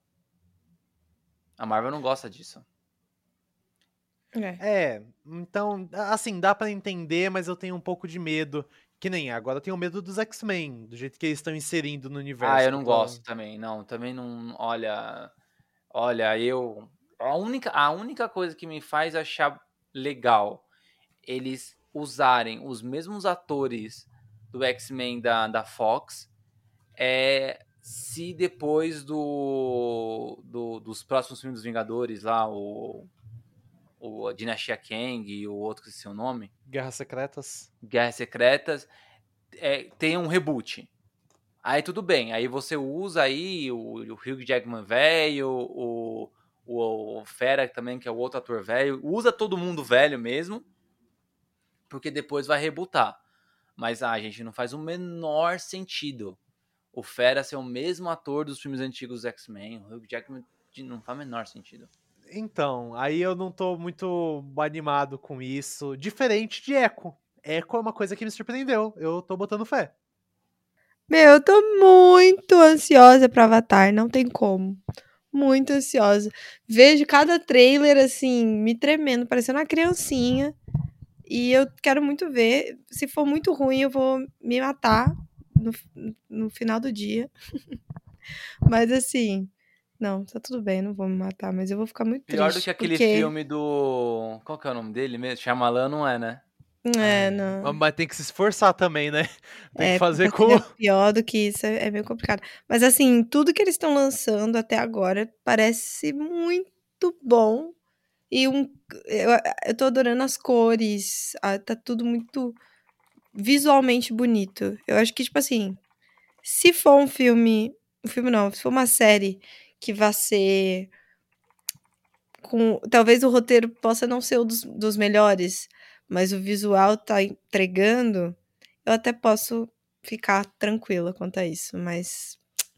A Marvel não gosta disso. É. É, então, assim, dá pra entender, mas eu tenho um pouco de medo. Que nem agora eu tenho medo dos X-Men, do jeito que eles estão inserindo no Ah, universo. eu Que eu não tô... gosto também, não, também não, olha, olha, eu, a única, a única coisa que me faz achar legal eles usarem os mesmos atores do X-Men da, da Fox é se depois do, do dos próximos filmes dos Vingadores lá, o, o a Dinastia Kang e o outro que é seu nome, Guerras Secretas. Guerras Secretas, é, tem um reboot. Aí tudo bem, aí você usa aí o, o Hugh Jackman velho, o, o, o Fera também, que é o outro ator velho, usa todo mundo velho mesmo, porque depois vai rebootar. Mas, ah, gente, não faz o menor sentido o Fera ser o mesmo ator dos filmes antigos dos X-Men, o Hugh Jackman não faz o menor sentido. Então, aí eu não tô muito animado com isso. Diferente de Echo. Echo é uma coisa que me surpreendeu. Eu tô botando fé. Meu, eu tô muito ansiosa pra Avatar, não tem como. Muito ansiosa. Vejo cada trailer assim, me tremendo, parecendo uma criancinha. E eu quero muito ver. Se for muito ruim, eu vou me matar no, no final do dia. Mas assim, não, tá tudo bem, não vou me matar, mas eu vou ficar muito Pior do que triste, aquele porque. filme do... Qual que é o nome dele mesmo? Shyamalan não é, né? É, É, não. mas tem que se esforçar também, né? Tem que É, fazer pra com. ser pior do que isso é, é meio complicado. Mas assim, tudo que eles estão lançando até agora parece muito bom. E um, eu, eu tô adorando as cores, ah, tá tudo muito visualmente bonito. Eu acho que, tipo assim, se for um filme. Um filme não, se for uma série que vai ser com. Talvez o roteiro possa não ser um dos, dos melhores, mas o visual tá entregando, eu até posso ficar tranquila quanto a isso, mas.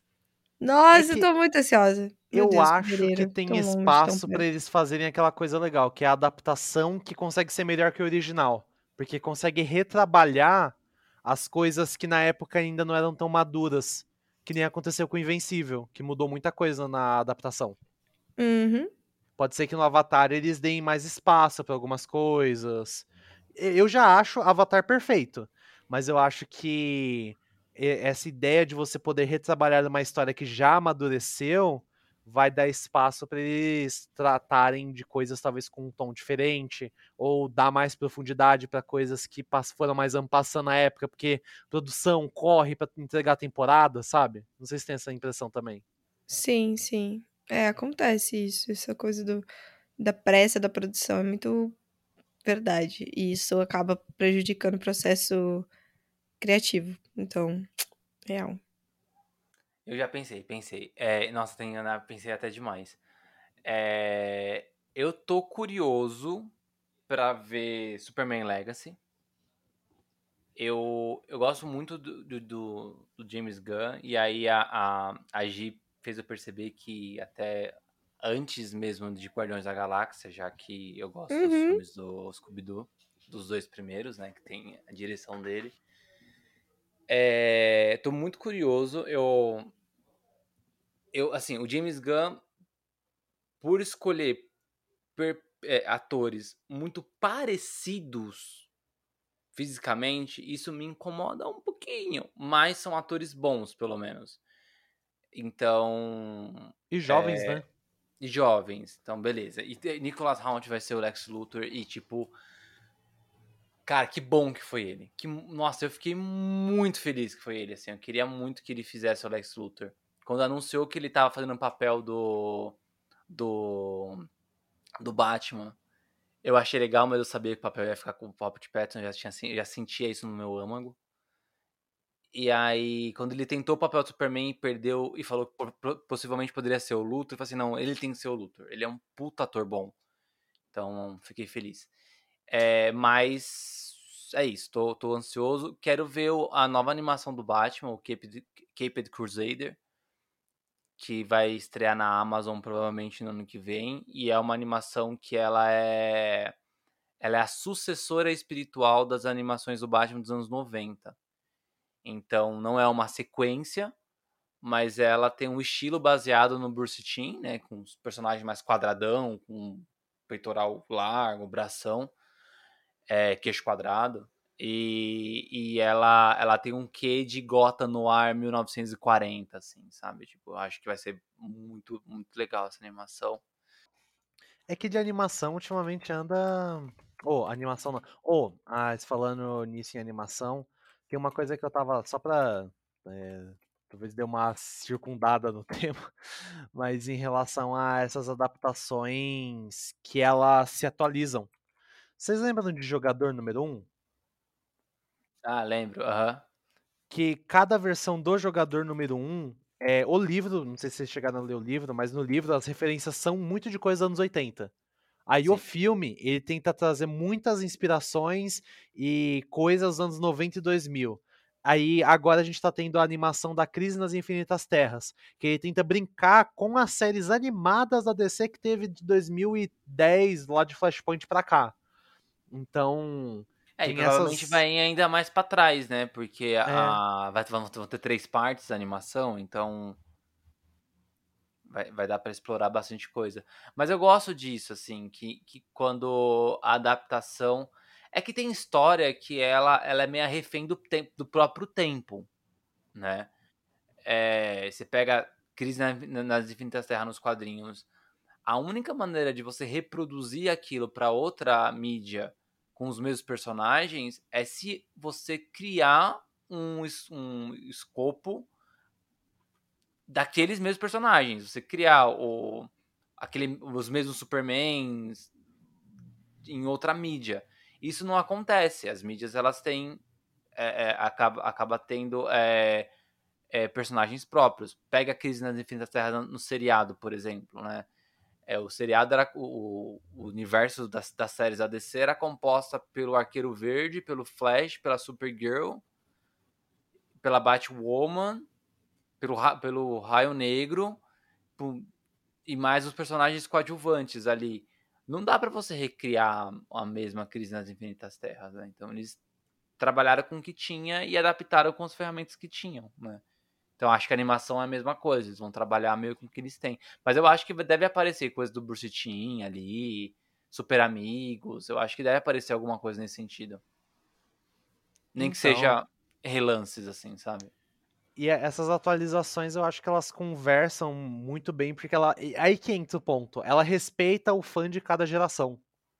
É Nossa, eu que tô muito ansiosa. Meu eu Deus, acho que fevereiro, tem tão longe, tão espaço pra perto. eles fazerem aquela coisa legal, que é a adaptação que consegue ser melhor que o original. Porque consegue retrabalhar as coisas que na época ainda não eram tão maduras. Que nem aconteceu com Invencível, que mudou muita coisa na adaptação. Uhum. Pode ser que no Avatar eles deem mais espaço pra algumas coisas. Eu já acho Avatar perfeito, mas eu acho que essa ideia de você poder retrabalhar uma história que já amadureceu vai dar espaço para eles tratarem de coisas talvez com um tom diferente ou dar mais profundidade para coisas que foram mais ampassando na época, porque produção corre para entregar a temporada, sabe? Não sei se tem essa impressão também. Sim, sim. É, acontece isso. Essa coisa do, da pressa da produção é muito verdade. E isso acaba prejudicando o processo criativo. Então, real. Eu já pensei, pensei. É, nossa, tem, eu pensei até demais. É, eu tô curioso pra ver Superman Legacy. Eu, eu gosto muito do, do, do- do James Gunn, e aí a, a, a Gi fez eu perceber que até antes mesmo de Guardiões da Galáxia, já que eu gosto dos Uhum. filmes do Scooby-Doo, dos dois primeiros, né, que tem a direção dele. É, tô muito curioso, eu, eu, assim, o James Gunn por escolher per- é, atores muito parecidos fisicamente, isso me incomoda um pouquinho, mas são atores bons, pelo menos. Então, E jovens, é, né? e jovens, então beleza. E te- Nicholas Hoult vai ser o Lex Luthor e tipo, cara, que bom que foi ele. Que, nossa, eu fiquei muito feliz que foi ele, assim. Eu queria muito que ele fizesse o Lex Luthor. Quando anunciou que ele tava fazendo o papel do do do Batman, eu achei legal, mas eu sabia que o papel ia ficar com o Robert Pattinson, eu já tinha sen- já sentia isso no meu âmago. E aí, quando ele tentou o papel do Superman e perdeu e falou que po- po- possivelmente poderia ser o Luthor, eu falei assim, não, ele tem que ser o Luthor. Ele é um puta ator bom. Então, fiquei feliz. É, mas é isso, tô, tô ansioso. Quero ver o- a nova animação do Batman, o Caped, Caped Crusader, que vai estrear na Amazon provavelmente no ano que vem. E é uma animação que ela é, ela é a sucessora espiritual das animações do Batman dos anos noventa. Então, não é uma sequência, mas ela tem um estilo baseado no Bruce Timm, né, com os personagens mais quadradão, com peitoral largo, bração, é, queixo quadrado. E, e ela, ela tem um quê de Gotham Noir mil novecentos e quarenta, assim, sabe? Tipo, eu acho que vai ser muito, muito legal essa animação. É que de animação ultimamente anda. Ô, animação não. Ô, ah, falando nisso em animação, tem uma coisa que eu tava. Só pra. É, talvez dê uma circundada no tema, mas em relação a essas adaptações que elas se atualizam. Vocês lembram de Jogador Número Um? Ah, lembro, aham. Que cada versão do Jogador Número Um é o livro, não sei se vocês chegaram a ler o livro, mas no livro as referências são muito de coisas dos anos oitenta. Aí o Sim. filme, ele tenta trazer muitas inspirações e coisas dos anos noventa e dois mil. Aí agora a gente tá tendo a animação da Crise nas Infinitas Terras, que ele tenta brincar com as séries animadas da D C que teve de dois mil e dez, lá de Flashpoint pra cá. Então, É, e tem provavelmente essas. vai ir ainda mais pra trás, né? Porque É, a, vai, vão vão ter três partes da animação, então vai, vai dar pra explorar bastante coisa. Mas eu gosto disso, assim, que, que quando a adaptação. É que tem história que ela, ela é meio refém do, tempo, do próprio tempo, né? É, você pega Crise na- na- nas Infinitas Terras nos quadrinhos. A única maneira de você reproduzir aquilo pra outra mídia com os mesmos personagens é se você criar um, es- um escopo daqueles mesmos personagens. Você criar o, aquele, os mesmos Supermans em outra mídia. Isso não acontece. As mídias elas têm. É, é, acaba, acaba tendo é, é, personagens próprios. Pega a Crise nas Infinitas Terras no, no seriado, por exemplo, né? É, o seriado era. O, o universo das, das séries A D C era composta pelo Arqueiro Verde, pelo Flash, pela Supergirl, pela Batwoman, pelo, pelo Raio Negro, por, e mais os personagens coadjuvantes ali. Não dá pra você recriar a mesma Crise nas Infinitas Terras, né? Então eles trabalharam com o que tinha e adaptaram com as ferramentas que tinham, né? Então acho que a animação é a mesma coisa, eles vão trabalhar meio com o que eles têm. Mas eu acho que deve aparecer coisa do Bruce Timm ali, Super Amigos, eu acho que deve aparecer alguma coisa nesse sentido. Nem que então. seja relances, assim, sabe? E é- essas atualizações eu acho que elas conversam muito bem, porque ela. e Aí que entra o ponto. Ela respeita o fã de cada geração.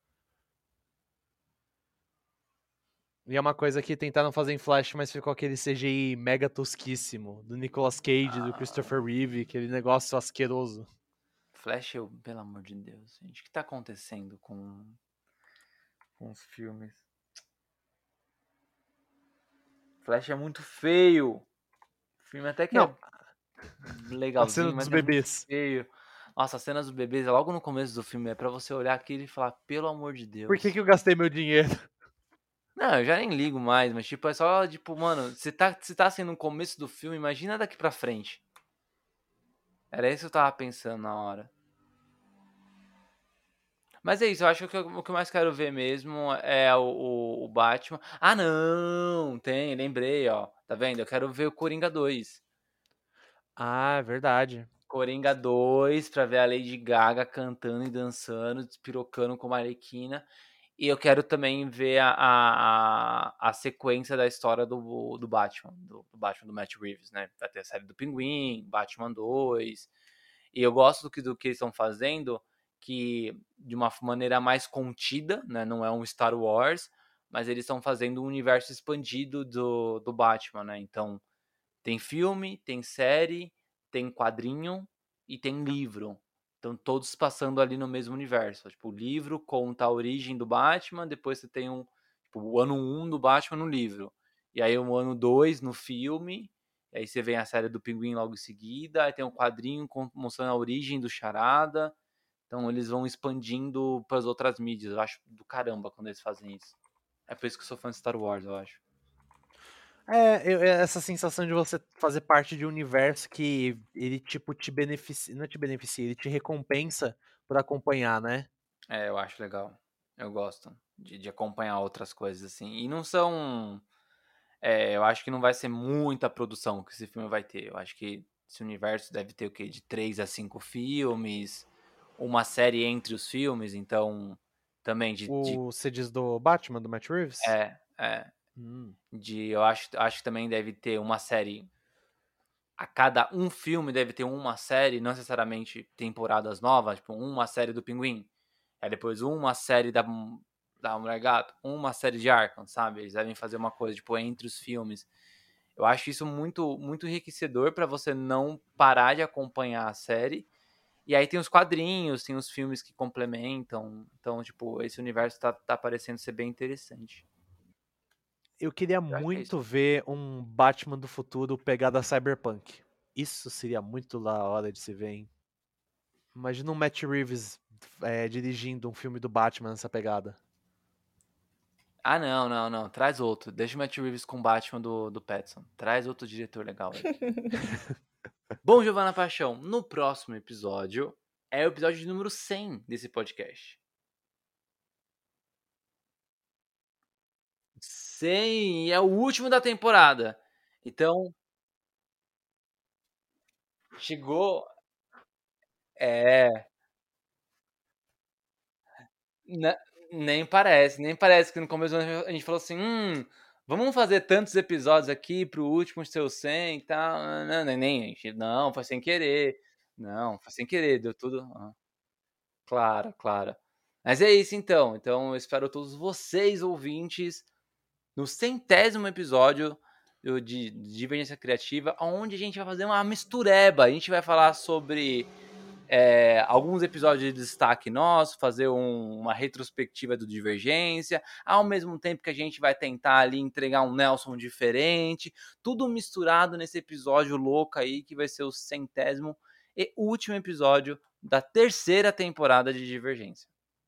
E é uma coisa que tentaram fazer em Flash, mas ficou aquele C G I mega tosquíssimo. Do Nicolas Cage, do Ah, Christopher Reeve, aquele negócio asqueroso. Flash, eu, pelo amor de Deus, gente, o que tá acontecendo com, com os filmes? Flash é muito feio. O filme até que Não, é a cena legalzinho, dos mas é muito bebês. feio. Nossa, as cenas dos bebês, logo no começo do filme, é pra você olhar aquilo e falar, pelo amor de Por que, Deus. que eu gastei meu dinheiro? Não, eu já nem ligo mais, mas tipo, é só, tipo, mano, se tá, se tá assim no começo do filme, imagina daqui pra frente. Era isso que eu tava pensando na hora. Mas é isso, eu acho que o que eu mais quero ver mesmo é o, o, o Batman. Ah, não! Tem, lembrei, ó. Tá vendo? Eu quero ver o Coringa dois. Ah, é verdade. Coringa dois, pra ver a Lady Gaga cantando e dançando, despirocando como a Arlequina. E eu quero também ver a, a, a sequência da história do, do Batman, do, do Batman do Matt Reeves, né? Vai ter a série do Pinguim, Batman dois. E eu gosto do que, do que eles estão fazendo, que de uma maneira mais contida, né? Não é um Star Wars, mas eles estão fazendo um universo expandido do, do Batman, né? Então, tem filme, tem série, tem quadrinho e tem livro. Então, todos passando ali no mesmo universo. Tipo, o livro conta a origem do Batman, depois você tem um, tipo, o ano um do Batman no livro. E aí o ano dois no filme. E aí você vem a série do Pinguim logo em seguida. Aí tem um quadrinho mostrando a origem do Charada. Então, eles vão expandindo para as outras mídias. Eu acho do caramba quando eles fazem isso. É por isso que eu sou fã de Star Wars, eu acho. É, eu- é essa sensação de você fazer parte de um universo que ele, tipo, te beneficia, não te beneficia, ele te recompensa por acompanhar, né? É, eu acho legal. Eu gosto de, de acompanhar outras coisas assim. E não são. É, eu acho que não vai ser muita produção que esse filme vai ter. Eu acho que esse universo deve ter o quê? De três a cinco filmes, uma série entre os filmes, então também de. de O, você diz do Batman, do Matt Reeves? é, é. Hum. De, eu acho, acho que também deve ter uma série. A cada um filme deve ter uma série, não necessariamente temporadas novas, tipo, uma série do Pinguim. Aí depois uma série da, da Mulher Gato, uma série de Arkham, sabe? Eles devem fazer uma coisa, tipo, entre os filmes. Eu acho isso muito, muito enriquecedor pra você não parar de acompanhar a série. E aí tem os quadrinhos, tem os filmes que complementam. Então, tipo, esse universo tá, tá parecendo ser bem interessante. Eu queria Eu acho que é isso. muito ver um Batman do futuro pegada cyberpunk. Isso seria muito da hora de se ver, hein? Imagina um Matt Reeves é, dirigindo um filme do Batman nessa pegada. Ah, não, não, não. Traz outro. Deixa o Matt Reeves com o Batman do, do Pattinson. Traz outro diretor legal aí. Bom, Giovana Paixão, no próximo episódio é o episódio número cem desse podcast. cem, é o último da temporada. Então, chegou. É. ne- Nem parece, nem parece que no começo a gente falou assim: hum, vamos fazer tantos episódios aqui pro último ser o cem e tal. Não, nem, nem, não, foi sem querer. Não, foi sem querer, deu tudo. ah, Claro, claro. Mas é isso então. Então eu espero todos vocês, ouvintes, no centésimo episódio do- de Divergência Criativa, onde a gente vai fazer uma mistureba. A gente vai falar sobre é, alguns episódios de destaque nosso, fazer um- uma retrospectiva do Divergência, ao mesmo tempo que a gente vai tentar ali entregar um Nelson diferente, tudo misturado nesse episódio louco aí, que vai ser o centésimo e último episódio da terceira temporada de Divergência.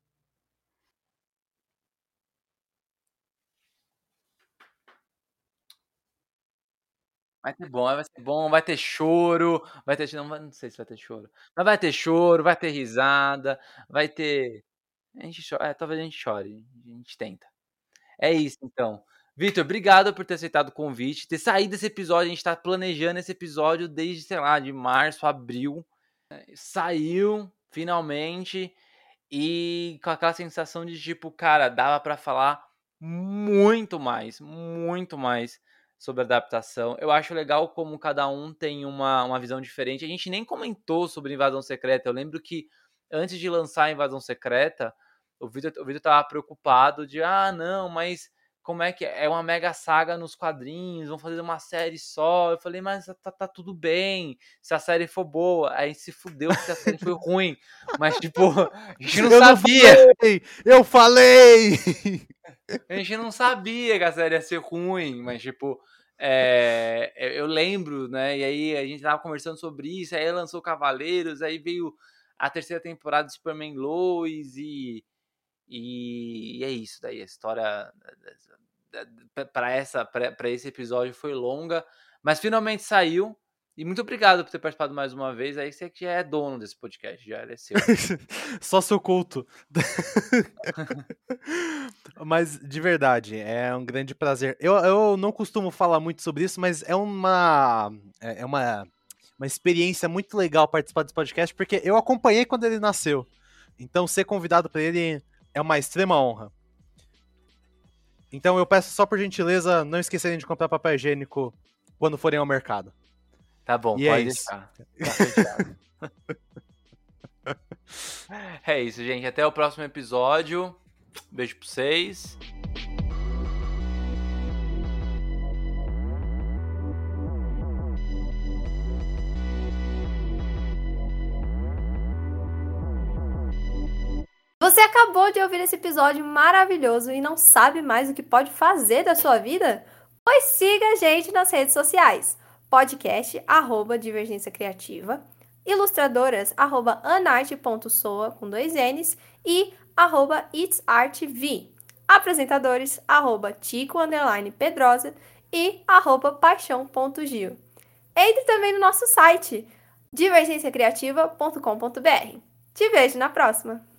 Vai ter bom, vai ser bom, vai ter choro, vai ter não, vai- não sei se vai ter choro, mas vai ter choro, vai ter risada, vai ter a gente cho é, talvez a gente chore, a gente tenta. É isso então. Vitor, obrigado por ter aceitado o convite, ter saído desse episódio, a gente tá planejando esse episódio desde, sei lá, de março, abril. Saiu, finalmente, e com aquela sensação de tipo, cara, dava pra falar muito mais, muito mais sobre a adaptação. Eu acho legal como cada um tem uma, uma visão diferente. A gente nem comentou sobre Invasão Secreta. Eu lembro que antes de lançar a Invasão Secreta, o Vitor o Vitor tava preocupado de, ah, não, mas como é que é? É uma mega saga nos quadrinhos, vão fazer uma série só. Eu falei, mas tá, tá tudo bem, se a série for boa. Aí se fudeu porque a série foi ruim. Mas, tipo, a gente não eu sabia. Não falei, eu falei! A gente não sabia que a série ia ser ruim, mas, tipo, é, eu lembro, né? E aí a gente tava conversando sobre isso, aí lançou Cavaleiros, aí veio a terceira temporada de Superman Lois e, e, e é isso daí. A história para essa para esse episódio foi longa, mas finalmente saiu. E muito obrigado por ter participado mais uma vez. Aí você que já é dono desse podcast, já é seu. Só seu culto. Mas, de verdade, é um grande prazer. Eu, eu não costumo falar muito sobre isso, mas é uma. É é uma. uma experiência muito legal participar desse podcast, porque eu acompanhei quando ele nasceu. Então, ser convidado para ele é uma extrema honra. Então, eu peço só por gentileza, não esquecerem de comprar papel higiênico quando forem ao mercado. Tá bom, E é pode isso. deixar. Tá fechado. É isso, gente. Até o próximo episódio. Beijo pra vocês. Você acabou de ouvir esse episódio maravilhoso e não sabe mais o que pode fazer da sua vida? Pois siga a gente nas redes sociais. Podcast, arroba Divergência Criativa. Ilustradoras, arroba anarte.soa, com dois N's. E arroba itsartv. Apresentadores, arroba Tico, underline Pedrosa. E arroba paixão.gil. Entre também no nosso site, divergência criativa ponto com ponto b r. Te vejo na próxima!